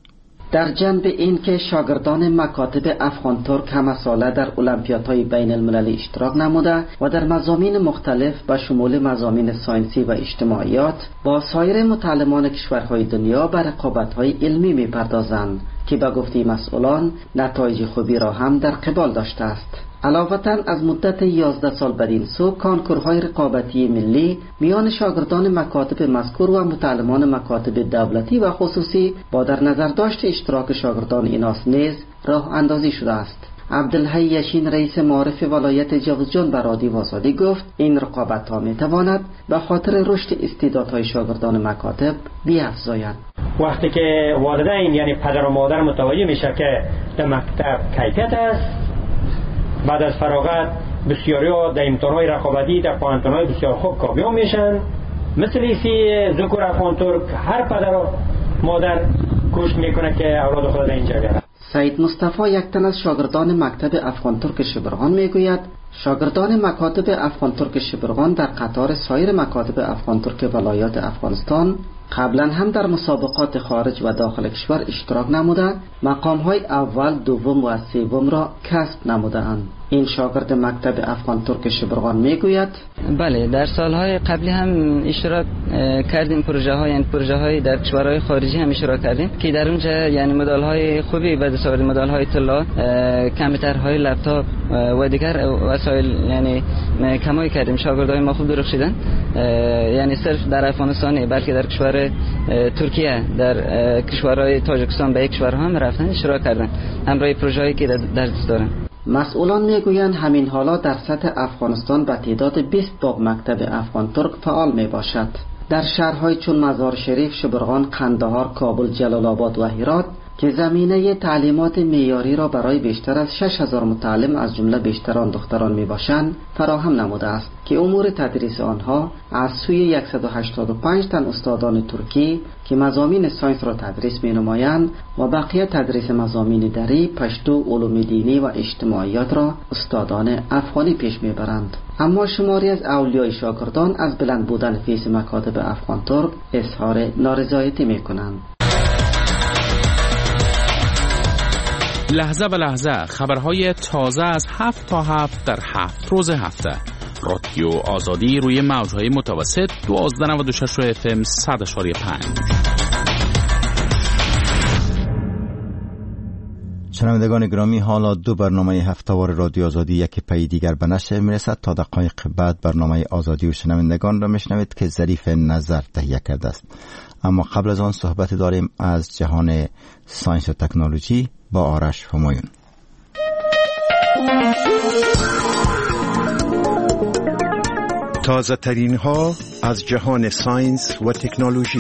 در جنب این که شاگردان مکاتب افغان ترک همه ساله در المپیادهای بین المللی اشتراک نموده و در مضامین مختلف به شمول مضامین ساینسی و اجتماعیات با سایر متعلمان کشورهای دنیا به رقابت‌های علمی می‌پردازند که به گفته مسئولان نتایج خوبی را هم در قبال داشته است. علاوه از مدت یازده سال بدین سو کنکورهای رقابتی ملی میان شاگردان مکاتب مذکور و متعلمان مکاتب دولتی و خصوصی با در نظر داشت اشتراک شاگردان ایناس نیز راه اندازی شده است. عبدالحی یشین رئیس معارف ولایت جوزجان به رادیو آزادی گفت این رقابت ها میتواند به خاطر رشد استعدادهای شاگردان مکاتب بیافزاید. وقتی که والدین یعنی پدر و مادر متوجه میشه که در مکتب کیفیت است، بعد از فراغت بسیاری ها در امتحانات رقابتی در پوانتون‌های بسیار خوب کامیاب میشن. مثل ایسی ذکر افغان ترک هر پدر و مادر کوشش میکنه که اولاد خود اینجا بیاره. سید مصطفی یک تن از شاگردان مکتب افغان ترک شبرغان میگوید شاگردان مکاتب افغان ترک شبرغان در قطار سایر مکاتب افغان ترک ولایات افغانستان قبلا هم در مسابقات خارج و داخل کشور اشتراک نموده مقام‌های اول، دوم و سوم را کسب نموده‌اند. این شاگرد مکتب افغان ترک شبرغان میگوید بله در سالهای قبلی هم اشتراک کردیم پروژه های یعنی پروژه های در کشورهای خارجی هم اشتراک کردیم که در اونجا یعنی مدال های خوبی به دست آوردیم، مدال های طلا، کامپیوترهای لپتاپ و دیگر وسایل یعنی کمایی کردیم. شاگردای ما خوب درخشیدن، یعنی صرف در افغانستان بلکه در کشور ترکیه، در کشورهای تاجیکستان به یک کشورها هم رفتن اشتراک کردن همراه پروژه هایی که در دست دارن. مسئولان میگویند همین حالا در سطح افغانستان به تعداد بیست باب مکتب افغان ترک فعال می باشد. در شهرهای چون مزار شریف، شبرغان، قندهار، کابل، جلال آباد و هرات که زمینه تعلیمات معیاری را برای بیشتر از شش هزار متعلم از جمله بیشتران دختران می باشند فراهم نموده است که امور تدریس آنها از سوی صد و هشتاد و پنج تن استادان ترکی که مضامین ساینس را تدریس می نمایند و بقیه تدریس مضامین دری، پشتو، علوم دینی و اجتماعیات را استادان افغانی پیش می برند. اما شماری از اولیای شاگردان از بلند بودن فیس مکاتب افغان ترک اظهار نارضایتی می کنند. لحظه به لحظه خبرهای تازه از هفت تا هفت در هفت روز هفته. رادیو آزادی روی موجهای متوسط دوازده نود و شش اف ام صد اشاری پنج. شنوندگان گرامی، حالا دو برنامه هفته‌وار رادیو آزادی یکی پی دیگر به نشر میرسد. تا دقایق بعد برنامه آزادی و شنوندگان را میشنوید که ظریف نظر تهیه کرده است. اما قبل از آن صحبت داریم از جهان ساینس و تکنولوژی با آرش همایون. تازه ترین ها از جهان ساینس و تکنولوژی.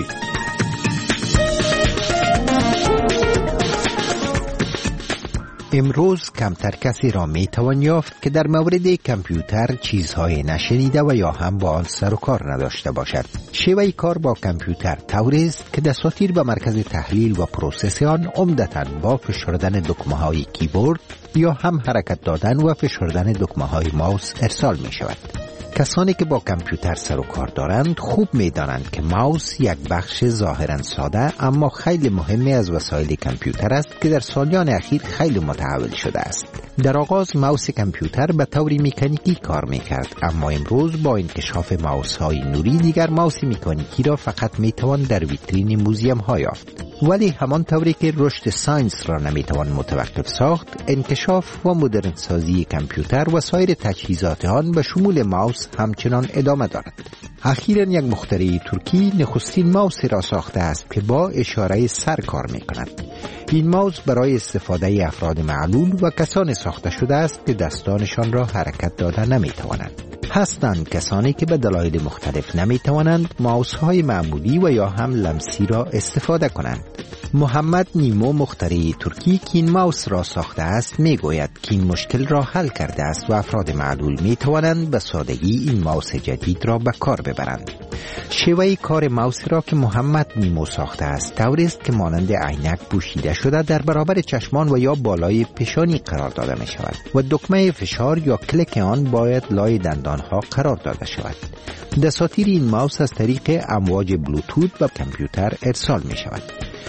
امروز کمتر کسی را می توان یافت که در مورد کامپیوتر چیزهای نشنیده و یا هم با آن سر و کار نداشته باشد. شیوه کار با کامپیوتر طوری است که دستور به مرکز تحلیل و پروسس آن عمدتاً با فشردن دکمه‌های کیبورد یا هم حرکت دادن و فشردن دکمه‌های ماوس ارسال می شود. کسانی که با کامپیوتر سر و کار دارند خوب می دانند که ماوس یک بخش ظاهراً ساده اما خیلی مهمی از وسایل کامپیوتر است که در سالیان اخیر خیلی متحول شده است. در آغاز ماوس کامپیوتر به طور مکانیکی کار می کرد، اما امروز با انکشاف ماوس های نوری دیگر ماوس مکانیکی را فقط می توان در ویترین موزیم ها یافت. ولی همان طوری که رشد ساینس را نمی توان متوقف ساخت، انکشاف و مدرن سازی کامپیوتر و سایر تجهیزات آن به شمول ماوس همچنان ادامه دارد. اخیراً یک مخترع ترکی نخستین ماوس را ساخته است که با اشاره سر کار می کند. این ماوس برای استفاده افراد معلول و کسانی ساخته شده است که دستانشان را حرکت داده نمی توانند. هستند کسانی که به دلایل مختلف نمی توانند ماوس های معمولی و یا هم لمسی را استفاده کنند. محمد نیمو مخترع ترکی که این ماوس را ساخته است می گوید که این مشکل را حل کرده است و افراد معلول می توانند به سادگی این ماوس جدید را به کار ببرند. شیوه کار ماوس را که محمد نیمو ساخته است طوری است که مانند عینک پوشیده شده در برابر چشمان و یا بالای پیشانی قرار داده می شود و دکمه فشار یا کلیک آن باید لای دندان ها قرار داده شود. دساتیر این ماوس از طریق امواج بلوتوث به کامپیوتر ارسال می شود.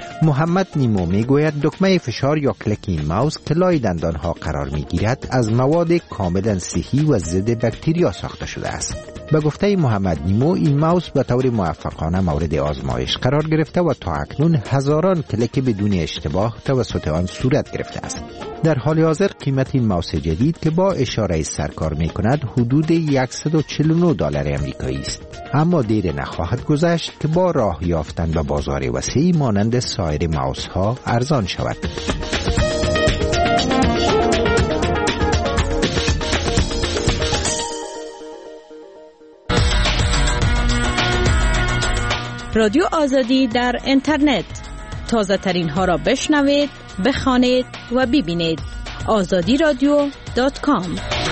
محمد نیمو می گوید دکمه فشار یا کلیک این ماوس که لای دندان ها قرار می گیرد از مواد کاملا صحی و ضد باکتریا ساخته شده است. به گفته محمد نیمو این ماوس به طور موفقانه مورد آزمایش قرار گرفته و تا اکنون هزاران کلیک بدون اشتباه توسط آن صورت گرفته است. در حال حاضر قیمت این ماوس جدید که با اشاره سر کار می کند حدود صد و چهل و نه دلار آمریکایی است. اما دیر نخواهد گذشت که با راه یافتن به بازار وسیع مانند سایر ماوس ها ارزان شود. رادیو آزادی در اینترنت، تازه ترین ها را بشنوید، بخوانید و ببینید. آزادی رادیو دات کام.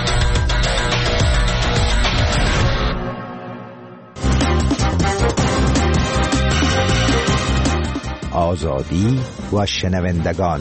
آزادی و شنوندگان.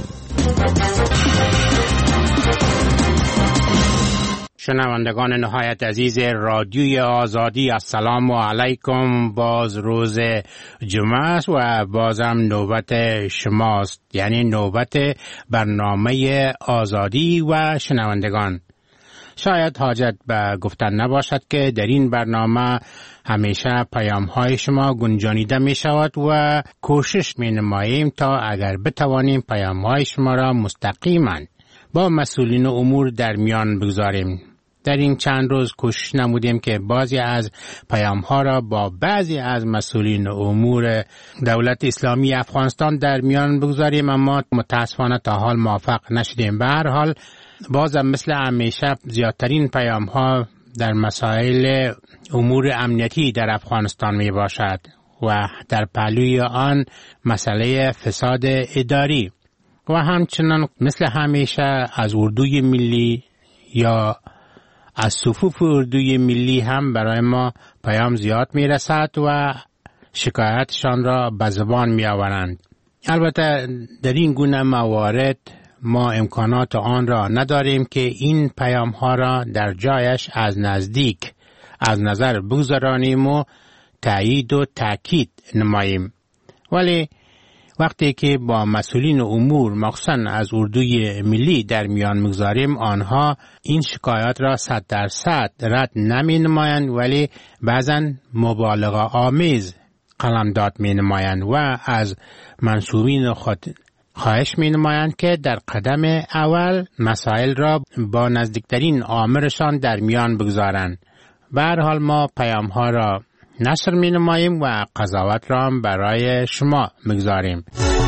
شنوندگان نهایت عزیز رادیوی آزادی، السلام علیکم. باز روز جمعه است و بازم نوبت شماست، یعنی نوبت برنامه آزادی و شنوندگان. شاید حاجت به گفتن نباشد که در این برنامه همیشه پیام های شما گنجانیده می شود و کوشش می نماییم تا اگر بتوانیم پیام های شما را مستقیما با مسئولین امور در میان بگذاریم. در این چند روز کوشش نمودیم که بعضی از پیام ها را با بعضی از مسئولین امور دولت اسلامی افغانستان در میان بگذاریم، اما متاسفانه تا حال موفق نشدیم. به هر حال بازم مثل همیشه زیادترین پیام ها در مسائل امور امنیتی در افغانستان می باشد و در پهلوی آن مسئله فساد اداری و همچنان مثل همیشه از اردوی ملی یا از صفوف اردوی ملی هم برای ما پیام زیاد می رسد و شکایتشان را به زبان می آورند. البته در این گونه موارد ما امکانات آن را نداریم که این پیام ها را در جایش از نزدیک از نظر بگذارانیم و تایید و تاکید نماییم. ولی وقتی که با مسئولین امور مخصوصاً از اردوی ملی در میان مگذاریم، آنها این شکایات را صد درصد رد نمی نمایند، ولی بعضاً مبالغه آمیز قلمداد می نمایند و از منصوبین خود خواهش می نمایند که در قدم اول مسائل را با نزدیکترین آمرشان در میان بگذارند. به هر حال ما پیام ها را نشر می نماییم و قضاوت را هم برای شما میگذاریم.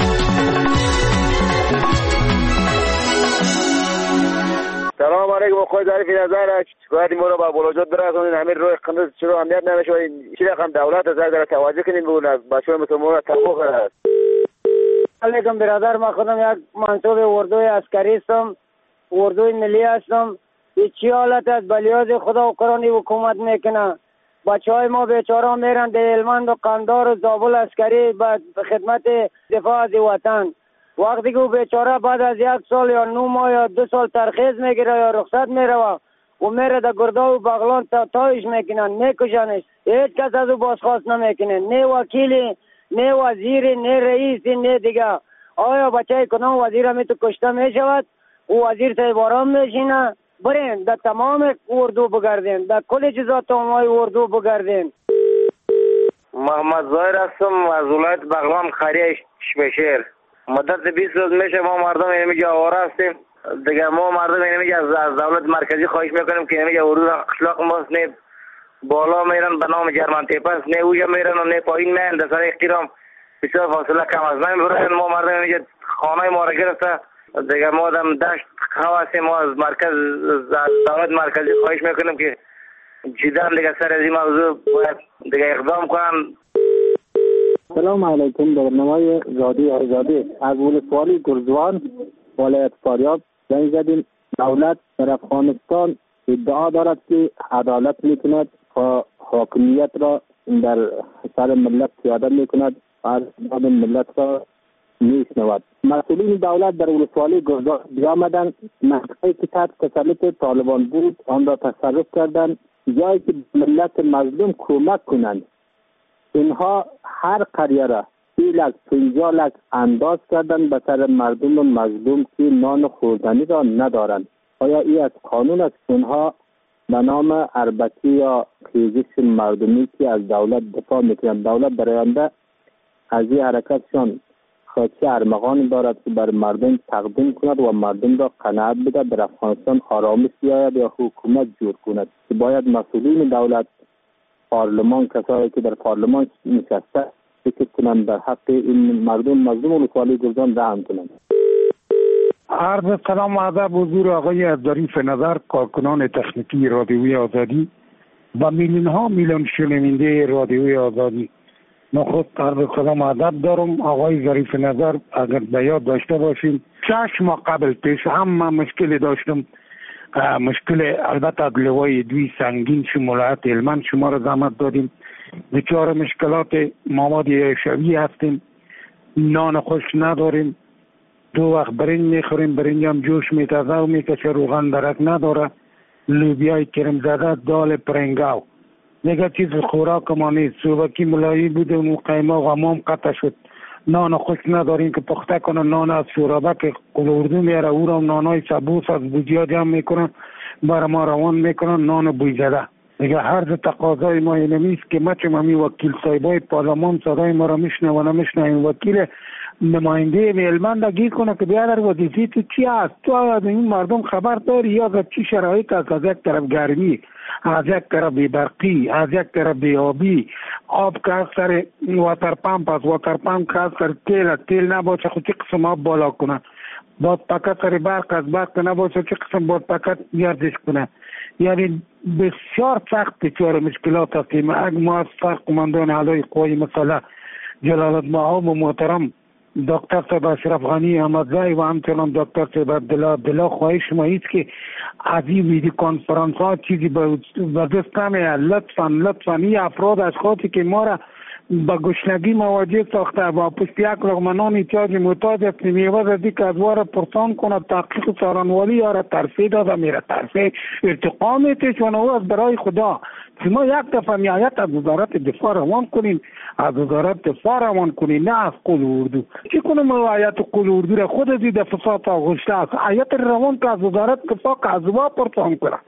سلام علیکم خود ظریف نظر شکایت ما رو با بلوجات برسونید همین روی قندز چرا اهمیت نمیشه چی رقم دولت از در توجه کنین بونه بچه‌های مسلمان توقف است. علیکم برادر، ما خودم یک منصوب اردوی عسکری هستم، اردوی ملی هستم. چی حالت از بلیاز خدا و قرآن حکومت میکنه؟ بچه‌های ما بیچاره میرن در هلمند و قندار و زابل عسکری به خدمت دفاع از وطن. وقتی که بیچاره بعد از یک سال یا نو ماه یا دو سال ترخیص میگیره یا رخصت میره و میره در گرداب و بغلان تا تایش میکنن، میکشنش. هیچ کس از او بازخواست نمیکنه، نه وکیلی، نه وزیری، نه رئیسی، نه دیگه. آیا بچه کدام وزیر همی تو کشته میشود؟ او وزیر تا بارام میشینه؟ برین در تمام اردو بگردین، در کل چیزا تمام اردو بگردین. محمد ظاهر هستم از ولایت بغلان قریه شمشیر. مدت بیست روز میشه ما مردم اینجا آواره هستیم دیگه. ما مردم اینجا از دولت مرکزی خواهش میکنیم که اینجا اردو قشلاق ماست نه بالا میرن به نام جرمن تیپس، نه اوجا میرن و نه پایین میرن، در سر احترام بسیار فاصله کم است. نمیبرن ما مردم اینجا خانه ما را گرفته دیگه. ما دم دشت خواستیم، ما از مرکز از دولت مرکزی خواهش میکنیم که جدا دیگه سر از این موضوع باید دیگه اقدام کنن. سلام علیکم، برنامه رادیو آزادی از ولسوالی گرزوان ولایت فاریاب زنگ زدیم. دولت در افغانستان ادعا دارد که عدالت میکند و حاکمیت را در سر ملت پیاده میکند و از ملت را میشنود. مسئولین دولت در ولسوالی گرزوان بیامدن منطقه‌ای که تحت تسلط طالبان بود آن را تصرف کردند، جایی که ملت مظلوم کمک کنند. اینها هر قریه را سی لک پنجاه لک انداز کردن به سر مردم مظلوم که نان خوردنی را ندارند. آیا این از قانون است؟ اینها به نام اربکی یا خیزش مردمی که از دولت دفاع میکنند. دولت در آینده از این حرکتشان خواهی ارمغان دارد که بر مردم تقدیم کند و مردم را قناعت بده در افغانستان آرامش بیاید یا حکومت جور کند. که باید مسئولین دولت، پارلمان، کسایی که در پارلمان نشسته فکر کنند در حق این مردم مظلوم ولسوالی گرزوان رحم کنند. عرض سلام و ادب حضور آقای ظریف نظر، کارکنان تکنیکی رادیوی آزادی و میلیون ها میلیون شنونده رادیوی آزادی. نخست عرض سلام و ادب دارم آقای ظریف نظر. اگر به یاد داشته باشیم شش ماه قبل پیش هم من مشکل داشتم، مشکل البته از لوای دوی سنگین شمولات هلمند شما را زحمت دادیم. دچار مشکلات مواد شوی هستیم، نان خوش نداریم، دو وقت برنج میخوریم، برنج هم جوش میتازه و میکشه، روغن درک نداره، لوبیای کرم زده، دال پرنگاو دیگه چیز خوراک ما نیست. صوبکی ملایی بوده و قیمه و غمام قطع شد. نان خوش نداریم که پخته کنن. نان از شورابه که قلوردو میاره او را نانای سبوس از بوجیا جمع میکنن برای ما روان میکنن، نان بوی زده. دیگه هر تقاضای ما اینه نیست که مچم همی وکیل صاحبای پارلمان صدای ما را میشنه و نمیشنه. این وکیل نماینده هلمند گیر کنه که بیا در وظیفه تو چی هست؟ تو از این مردم خبر داری یا از چی شرایط است؟ از یک طرف گرمی، از یک طرف برقی، از یک طرف آبی، آب که از سر واتر پمپ است، واتر پمپ که از سر تیل تیل نباشه خود چه قسم آب بالا کنه، باد پکت سر برق از برق نباشه چه قسم باد پکت گردش کنه. یعنی بسیار سخت چهار مشکلات هستیم. اگر ما از سرقماندان علای قوای مسئله جلال المآب و محترم دکتر صاحب اشرف غنی احمدزای و همچنان دکتر صاحب عبدالله عبدالله خواهش ما ایست که از این ویدیو کنفرانس ها چیزی به دست نمیه. لطفا لطفا این افراد اشخاصی که ما را به گشنگی مواجه ساخته و پشت یک لقمه نان احتیاج محتاج هستیم، عوض از اینکه از واره پرسان کنه تحقیق سارنوالی یا را ترفیع داده میره، ترفیع ارتقا میتشون و از برای خدا شما یک دفعه میایت از وزارت دفاع روان کنین، از وزارت دفاع روان کنین، نه از قول اردو. چی کنم آیت قول اردو را خود دیده فساد آغشته است، آیت روان که از وزارت دفاع که از وا پرسان کنه.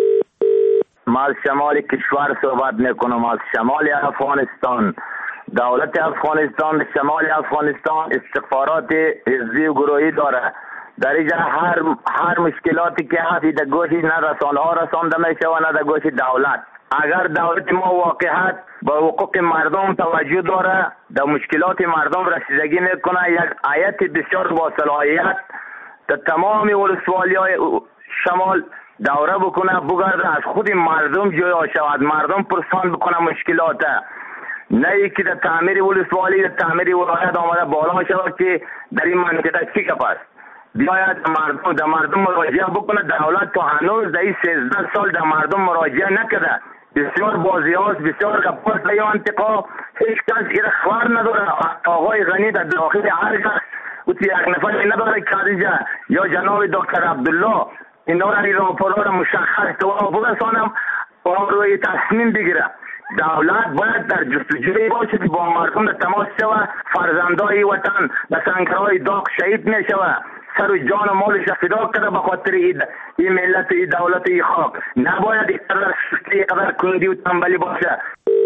مال شمال کشور صحبت میکنم، از شمال افغانستان. دولت افغانستان شمال افغانستان استخبارات حزبی و گروهی داره. در اینجا هر هر مشکلاتی که هستی در گوش نه رسانه ها رسانده میشه و نه در گوش دولت. اگر دولت ما واقعیت با حقوق مردم توجه داره، در مشکلات مردم رسیدگی میکنه، یک هیئت بسیار با صلاحیت در تمام ولسوالی‌های شمال دوره بکنه، بگرده از خود مردم جویا شود، مردم پرسان بکنه مشکلات، نه ای که در تعمیر ولسوالی در تعمیر ولایت آمده بالا شود که در این منطقه چی گپ است. بیاید مردم در مردم مراجعه بکنه. دولت تا هنوز در این سیزده سال در مردم مراجعه نکرده. بسیار بازیاست، بسیار گپاست در این منطقه. هیچ کس این خبر نداره. آقای غنی در داخل هر کس اوتی یک نفر نداره که اینجا یا جناب دکتر عبدالله اینا را این راپورها را مشخص تو برسانم و روی تصمیم بگیره. دولت باید در جستجوی باشه که با مردم در تماس شود. فرزندای وطن در سنگرهای داغ شهید می شود، سر و جان و مالش فدا کرده به خاطر این ملت، این دولت، این خاک. نباید اینقدر سستی، اینقدر کندی و تنبلی باشه.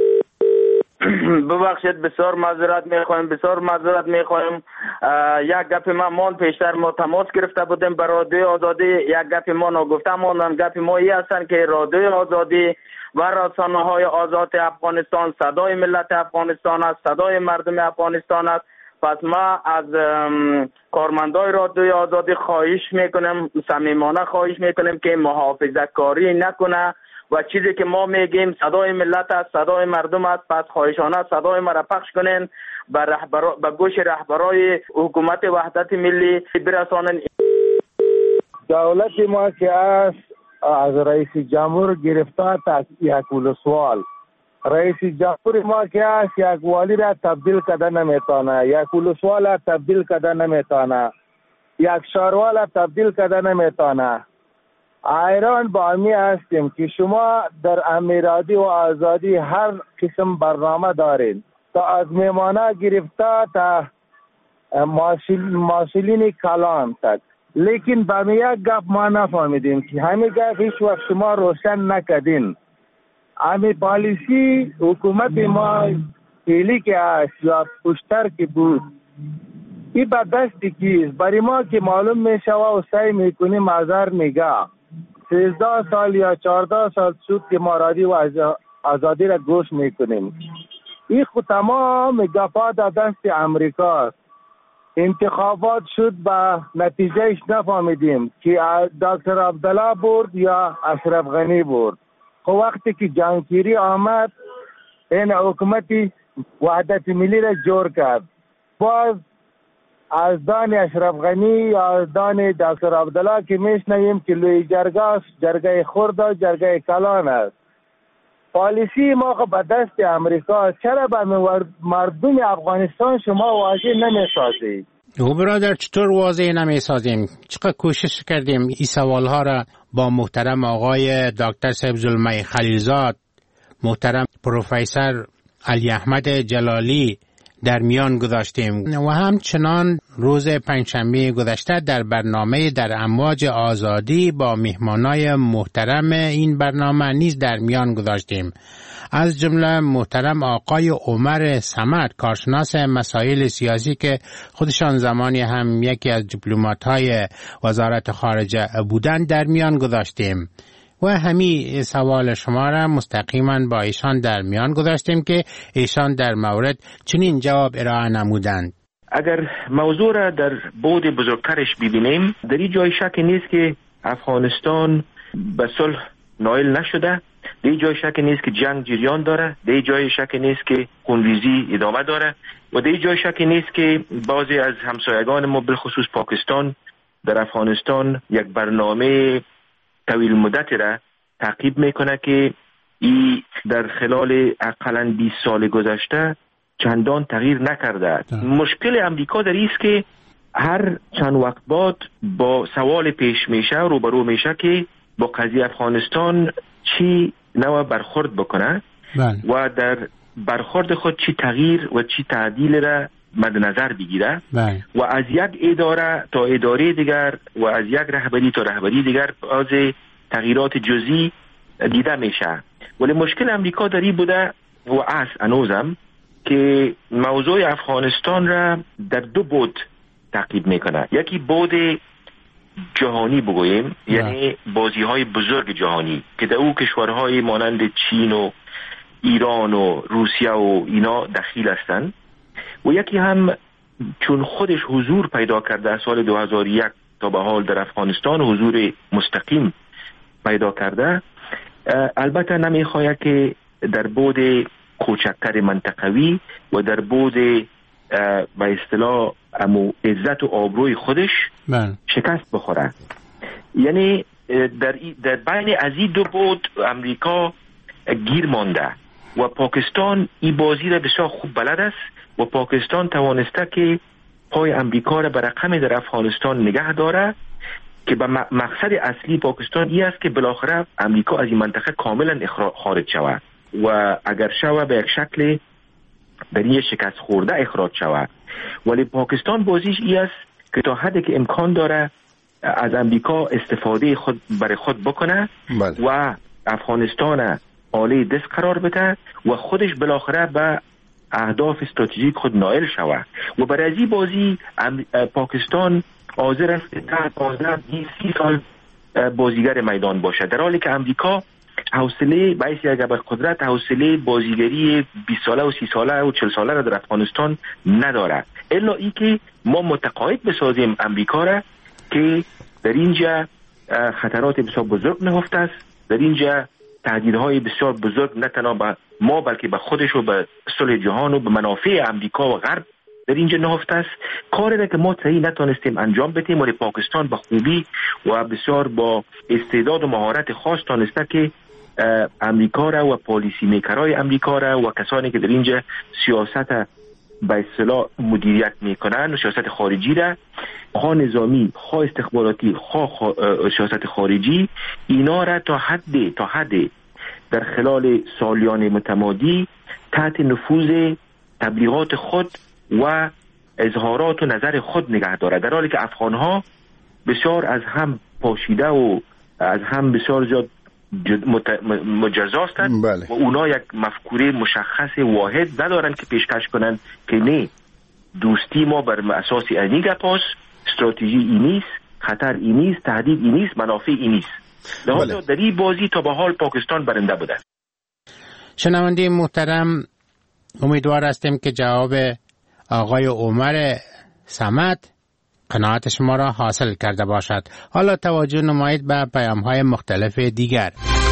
ببخشید، بسیار معذرت میخوایم بسیار معذرت میخوایم یک گپ ما مون پیشتر ما تماس گرفته بودیم به رادیوی آزادی. یک گپ ما نگفته موندن. گپ ما ای هستن که رادیوی آزادی و رسانه های آزاد افغانستان صدای ملت افغانستان است، صدای مردم افغانستان است. پس ما از کارمندای رادیوی آزادی خواهش میکنیم، صمیمانه خواهش میکنیم که محافظت کاری نکنه و چیزی که ما میگیم صدای ملت است، صدای مردم است. پس خواهشانه صدای ما را پخش کنین، به رهبر به گوش رهبرای حکومت وحدت ملی برسانن. دولت ما که است از رئیس جمهور گرفته تا یک ولسوال، رئیس جمهور ما که است یک والی را تبدیل کده نمیتونه، یک ولسوال را تبدیل کده نمیتونه، یک شهروال را تبدیل کده نمیتونه. ایران با امی هستیم که شما در امیرادی و آزادی هر قسم برنامه دارین، تا از میمانه گرفته تا مسئولین کلان تک. لیکن با می یک گپ ما نفهمیدیم که همین گپ هیچ وقت شما روشن نکردین. همین پالیسی حکومت ما پیلی که است یا پشتر که بود، این با دستی کیست برای ما که معلوم می شود و سعی میکنیم مازر میگه سیزده سال یا چارده سال شد که ما رادیو و آزادی را گوش میکنیم. این خود تمام گپا در دست امریکا. انتخابات شد با نتیجهش نفهمیدیم که دکتر عبدالله برد یا اشرف غنی برد. خب وقتی که جانگیری آمد این حکومتی وحدت ملی را جور کرد، باز از دان اشرف غنی یا از دان دکتر عبدالله که میشنویم که لوی جرگه است، جرگه خرد و جرگه کلان است. پالیسی ما به دست امریکا. چرا به مردم افغانستان شما واضح نمیسازید؟ او برادر چطور واضح نمیسازیم؟ چقدر کوشش کردیم این سوالها را با محترم آقای دکتر صاحب زلمه خلیلزاد، محترم پروفسور علی احمد جلالی در میان گذاشتیم و همچنان روز پنجشنبه گذشته در برنامه در امواج آزادی با مهمانای محترم این برنامه نیز در میان گذاشتیم، از جمله محترم آقای عمر صمد، کارشناس مسائل سیاسی که خودشان زمانی هم یکی از دیپلمات‌های وزارت خارجه بودند در میان گذاشتیم و همین سوال شما را مستقیما با ایشان در میان گذاشتیم که ایشان در مورد چنین جواب ارائه نمودند. اگر موضوع را در بعد بزرگترش ببینیم، در این جای شک نیست که افغانستان به صلح نائل نشده، در این جای شک نیست که جنگ جریان داره، در این جای شک نیست که خونریزی ادامه داره و در این جای شک نیست که بعضی از همسایگان ما بالخصوص پاکستان در افغانستان یک برنامه طویل مدت را تعقیب میکنه که ای در خلال اقلاً بیست سال گذشته چندان تغییر نکرده. ده. مشکل امریکا در است که هر چند وقت بعد با سوال پیش میشه، روبرو میشه که با قضیه افغانستان چی نوع برخورد بکنه ده. و در برخورد خود چی تغییر و چی تعدیل را مد نظر بگیره ده. و از یک اداره تا اداره دیگر و از یک رهبری تا رهبری دیگر از تغییرات جزئی دیده میشه. ولی مشکل امریکا در این بوده و از انوزم که موضوع افغانستان را در دو بود تعقیب میکنه. یکی بود جهانی بگوییم، یعنی بازی های بزرگ جهانی که در او کشورهای مانند چین و ایران و روسیه و اینا دخیل هستند و یکی هم چون خودش حضور پیدا کرده از سال دو هزار و یک تا به حال در افغانستان حضور مستقیم پیدا کرده، البته نمیخواهد که در بود کوچکتر منطقوی و در بود به اصطلاح امو عزت و آبروی خودش من. شکست بخوره. یعنی در, در بین از این دو بود امریکا گیر مانده و پاکستان این بازی را بسیار خوب بلد است و پاکستان توانسته که پای امریکا را به رقم در افغانستان نگه داره که به مقصد اصلی پاکستان این است که بالاخره امریکا از این منطقه کاملا خارج شود و اگر شود به یک شکل در این شکست خورده اخراج شود. ولی پاکستان بازیش این است که تا حدی که امکان داره از امریکا استفاده خود برای خود بکنه بله. و افغانستان آله دست قرار بده و خودش بالاخره به اهداف استراتژیک خود نائل شود و برای این بازی پاکستان حاضر است که تا پانزده سی سال بازیگر میدان باشه، در حالی که امریکا حوصله باعث اگر به قدرت حوصله بازیگری بیست ساله و سی ساله و چهل ساله را در افغانستان نداره، الا ای که ما متقاعد بسازیم امریکا را که در اینجا خطرات بسیار بزرگ نهفته است، در اینجا تهدیدهای بسیار بزرگ نه تنها به ما بلکه به خودش و به صلح جهان و به منافع امریکا و غرب در اینجا نهفته است. کاری را که ما صحیح نتونستیم انجام بدیم ولی پاکستان به خوبی و بسیار با استعداد و مهارت خاص تونسته که امریکا را و پالیسی میکرای امریکا را و کسانی که در اینجا سیاست به اصطلاح مدیریت میکنن و سیاست خارجی را، خواه نظامی، خواه استخباراتی، خواه سیاست خارجی، اینا را تا حد تا حد در خلال سالیان متمادی تحت نفوذ تبلیغات خود و اظهارات و نظر خود نگه داره، در حالی که افغانها بسیار از هم پاشیده و از هم بسیار زیاد مجزا هستند بله. و اونا یک مفکوره مشخص واحد ندارن که پیشکش کنن که نه دوستی ما بر اساس اینی گپاست، استراتژی این نیست، خطر این نیست، تهدید این نیست، منافع این نیست. بله. در این بازی تا به حال پاکستان برنده بوده. شنونده محترم، امیدوار هستیم که جواب آقای عمر صمد قناعت شما را حاصل کرده باشد. حالا توجه نمایید به پیام‌های مختلف دیگر.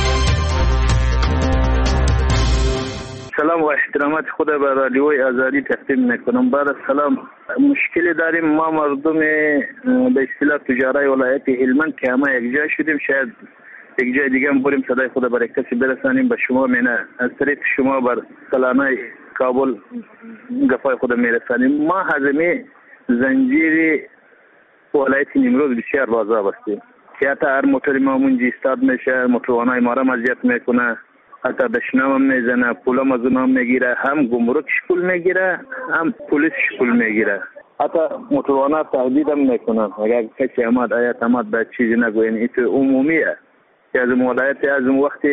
سلام و احترامات خود به رادیوی آزادی تقدیم میکنم. بعد از سلام، مشکلی داریم ما مردم به اصطلاح تجارای ولایت هلمند که همه یک جای شدیم، شاید یک جای دیگه هم بریم صدای خود برای کسی برسانیم به شما، مینه از طریق شما بر سلانه کابل گفای خود میرسانیم. ما هضمه زنجیر ولایت نیمروز بسیار بازار هستیم که حتی هر موتوری ما منجی استاد میشه، موتوروانای ما را مزیت میکنه، حتی دشنام هم میزنه، پول هم از اونها میگیره، هم گمرکش پول میگیره هم پولیسش پول میگیره، حتی موتوروانا تهدید هم میکنن اگر کسی آمد آیت آمد به چیزی نگوین. این تو عمومیه که از ولایت از وقتی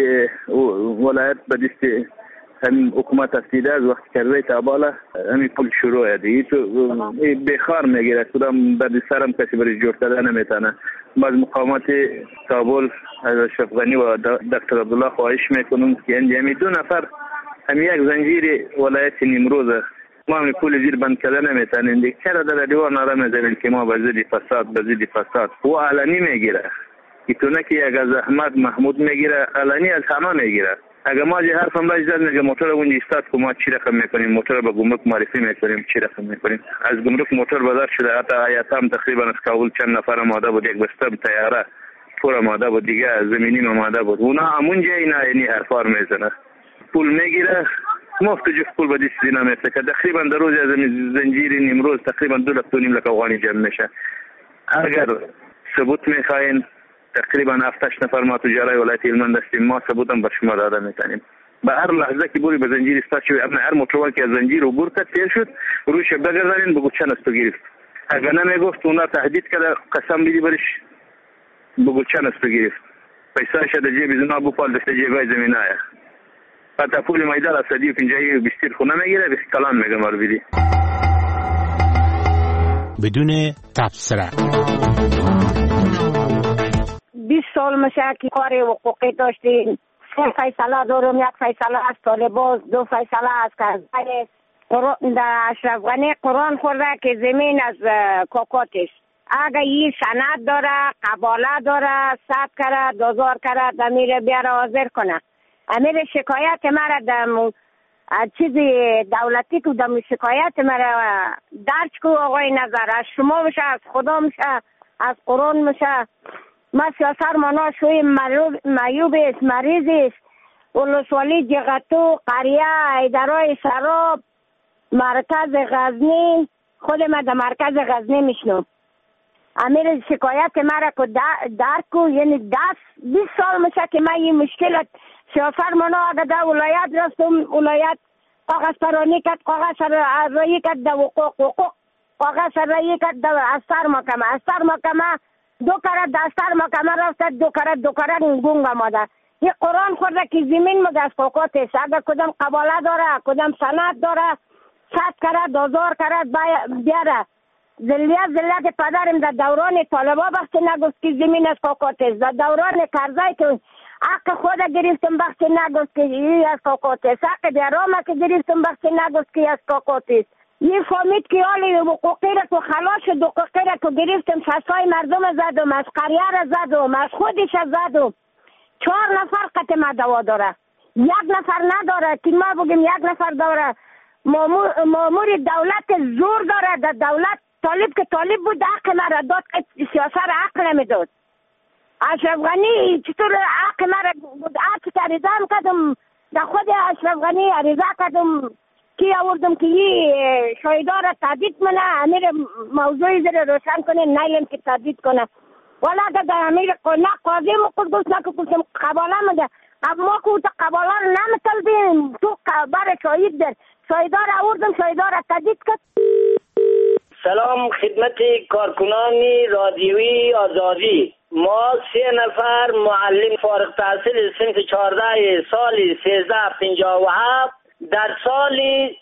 ولایت به دست همین حکومت افتیده از وقتی کرده تا بالا همین پول شروع دیگه تو بخار میگیره، کدام در سرم کسی برای جور کرده نمیتونه. باز مقامات کابل از اشرف غنی و دکتر عبدالله خواهش میکنم که همین دو نفر همین یک زنجیر ولایت نیمروز ما همین پول زیر بند کرده نمیتونیم دیگه، چرا در دیوار ناره میزنیم که ما به ضد فساد به ضد فساد و علنی میگیره که تو نه که یک از احمد محمود میگیره، علنی از همه میگیره. اگر ما یه حرف هم باید زد میگه موتور اونجا استاد که ما چی رقم میکنیم، موتور به گمرک معرفی میکنیم چی رقم میکنیم، از گمرک موتور بازار شده، حتی آیات هم تقریبا از کابل چند نفر آماده بود، یک بسته تیاره پر آماده بود، دیگه زمینی آماده بود، اونا همونجا اینا یعنی حرفار میزنه، پول میگیره مفت جفت پول به دست دینا میسه که تقریبا در روز از زنجیر نیمروز تقریبا دو لک و نیم لک افغانی جمع میشه. اگر ثبوت میخواین تقریبا هفتش نفر ما تجارای ولایت هلمند هستیم، ما ثبوت هم بر شما داده میتونیم. به هر لحظه که بوری به زنجیر استاد شوی، اما هر موتور که از زنجیر عبور کرد تیر شد روش بگردارین بگو چند است گرفت، اگر نمیگفت اونا تهدید کرده قسم بدی برش بگو چند است گرفت، پیسه شده جیب زنا بپال دسته جیبای زمینه ای حتی پول مایدار اسدی و پنجایی بستیر خونه میگیره بس کلان میگه مار بیدی بدون تبصره. سال میشه که کار حقوقی داشتیم. سه فیصله دارم، یک فیصله از طالباز، دو فیصله از کارزای در اشرف غنی قرآن خورده که زمین از کاکاتش. اگر این سند داره، قباله داره، ثبت کرده، دوزار کرده، امیر بیاره حاضر کنه. امیر شکایت مرا دم چیز دولتی که دم شکایت مرا درج کو آقای نظر، از شما میشه، از خدا میشه، از قرآن میشه. ما سیاسر مانا شوی معیوب است، مریض است. ولسوالی جغتو، قریه، ایدرای سراب، مرکز غزنی، خود ما در مرکز غزنی میشنم. امیر شکایت مرا که درک کو، یعنی دست بیست سال میشه که من این مشکلت سیاسر مانا اگر در ولایت رستم، ولایت کاغذ پرانی کرد، کاغذ رایی کرد در حقوق، حقوق کاغذ رایی کرد در استر محکمه، استر محکمه دو کرد در استر محکمه رفت، دو کرد دو کرد گونگ آمده. یه قرآن خورده که زمین مگه از کاکات است. اگر کدام قباله داره، کدام سند داره، ثبت کرد، دوزار کرد، بیاره. زلیت زلیت پدرم در دوران طالبا وقتی نگفت که زمین از کاکات است. در دوران کرزای که حق خود گرفتم وقتی نگفت که این از کاکات است. حق درامه که گرفتم وقتی نگفت که از کاکات است. یه فهمید که حالی حقوقی را که خلاص شد، حقوقی را که گرفتم، سسای مردم زدم، از قریه را زدم، از خودش زدم. چهار نفر قتل دوا داره، یک نفر نداره که ما بگیم یک نفر داره. مامور, مامور دولت زور داره. در دولت طالب که طالب بود حق مرا داد که سیاست حق نمیداد. اشرف غنی چطور حق مرا بود؟ حق عریضه کردم، در خود اشرف غنی عریضه کردم که آوردم که یه شایده را تهدید منه، امیر موضوعی زیر روشن کنه، نیلم که تهدید کنه. ولی اگر در امیر نه قاضی مقود گوست نه که گوستم قباله مگه ما که اوتا قباله رو نمیتلدیم تو بر شاید در شایده را آوردم، شایده را تهدید کرد. سلام خدمت کارکنان رادیویی آزادی. ما سه نفر معلم فارغ التحصیل صنف چهارده سال سیزده پنجاه و هفت در سال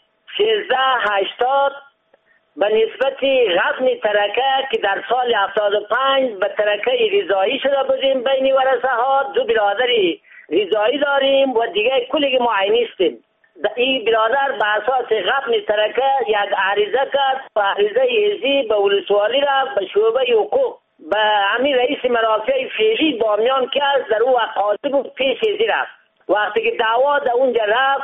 سیزده هشتاد به نسبت غبن ترکه که در سال هفتاد و پنج به ترکه رضایی شده بودیم بین ورثه ها، دو برادر رضایی داریم و دیگه کلی معینی استیم. این برادر به اساس غبن ترکه یک عریضه کرد و عریضه ایزی به ولسوالی رفت، به شعبه حقوق به همین رئیس مرافع فعلی بامیان کرد، در او قاضی بود، پیش ایزی رفت. وقتی که دعوا در اونجا رفت،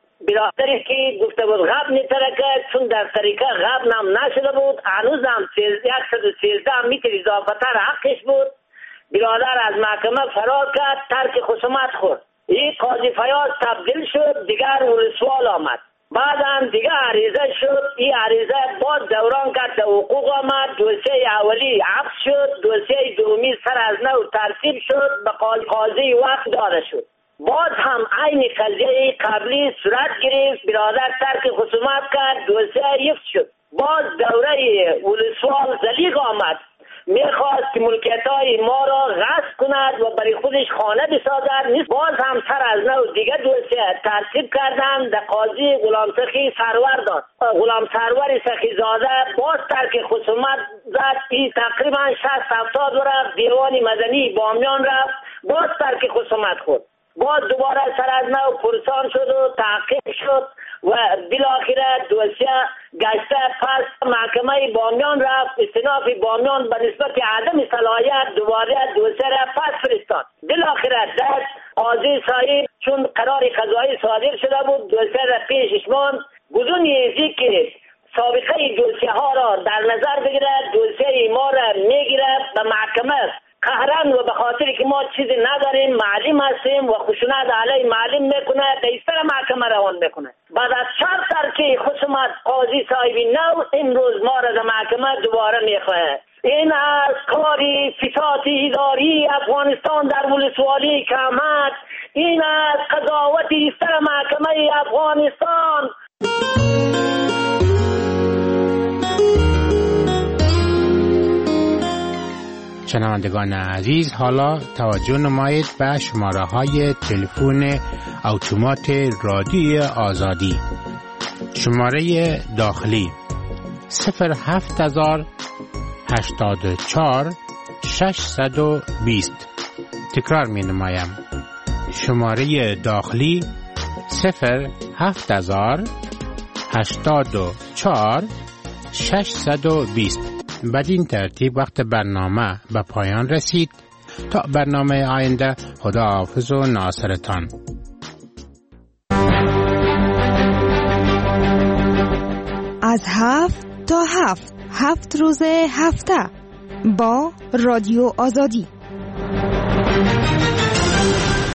برادری که گفته بود غبن ترکه، چون در طریقه غبن هم نشده بود، هنوز هم صد و سیزده متر اضافتر حقش بود، برادر از محکمه فرار کرد، ترک خصومت خورد. این قاضی فیاض تبدیل شد، دیگر ولسوال آمد. بعد هم دیگر عریضه شد، این عریضه باز دوران کرد، در حقوق آمد، دوسیه اولی عفظ شد، دوسیه دومی سر از نو ترتیب شد، به قاضی وقت داده شد. باز هم عین قضیه قبلی صورت گرفت، برادر ترک خصومت کرد، دوسیه حفظ شد. باز دوره ولسوال زلیق آمد، میخواست که ملکیت های ما را غصب کند و برای خودش خانه بسازد. نیست. باز هم سر از نو دیگه دوسیه ترتیب کردن، در قاضی غلام سخی سرور داد. غلام سرور سخی زاده باز ترک خصومت زد. این تقریبا شصت هفتاد رفت، دیوان مدنی بامیان رفت، باز ترک خصومت خورد. باز دوباره سر از نو پرسان شد و تحقیق شد و بالاخره دوسیه گشته پس محکمه بامیان رفت. استناف بامیان به نسبت عدم صلاحیت دوباره دوسیه را پس فرستاد. بالاخره دست قاضی صاحب چون قرار قضایی صادر شده بود، دوسیه را پیشش ماند، بدون ازی که سابقه دوسیه ها را در نظر بگیرد، دوسیه ما را میگیرد به محکمه قهرن و به خاطر که ما چیزی نداریم، معلم هستیم و خشونت علیه معلم میکنه، دیستر محکمه روان میکنه. بعد از چهار ترک خصومت قاضی صاحبی نو امروز ما را در محکمه دوباره میخواه. این از کاری فساد اداری افغانستان در ولسوالی که آمد، این از قضاوت دیستر محکمه افغانستان. شنوندگان عزیز، حالا توجه نمایید به شماره های تلفن اتومات رادیوی آزادی. شماره داخلی صفر هفت هزار هشتاد و چهار ششصد و بیست، تکرار می نمایم. شماره داخلی صفر هفت هزار هشتاد و چهار ششصد و بیست. بدین ترتیب وقت برنامه به پایان رسید. تا برنامه آینده، خدا حافظ و ناصرتان. از هفت تا هفت هفت روز هفته با رادیو آزادی.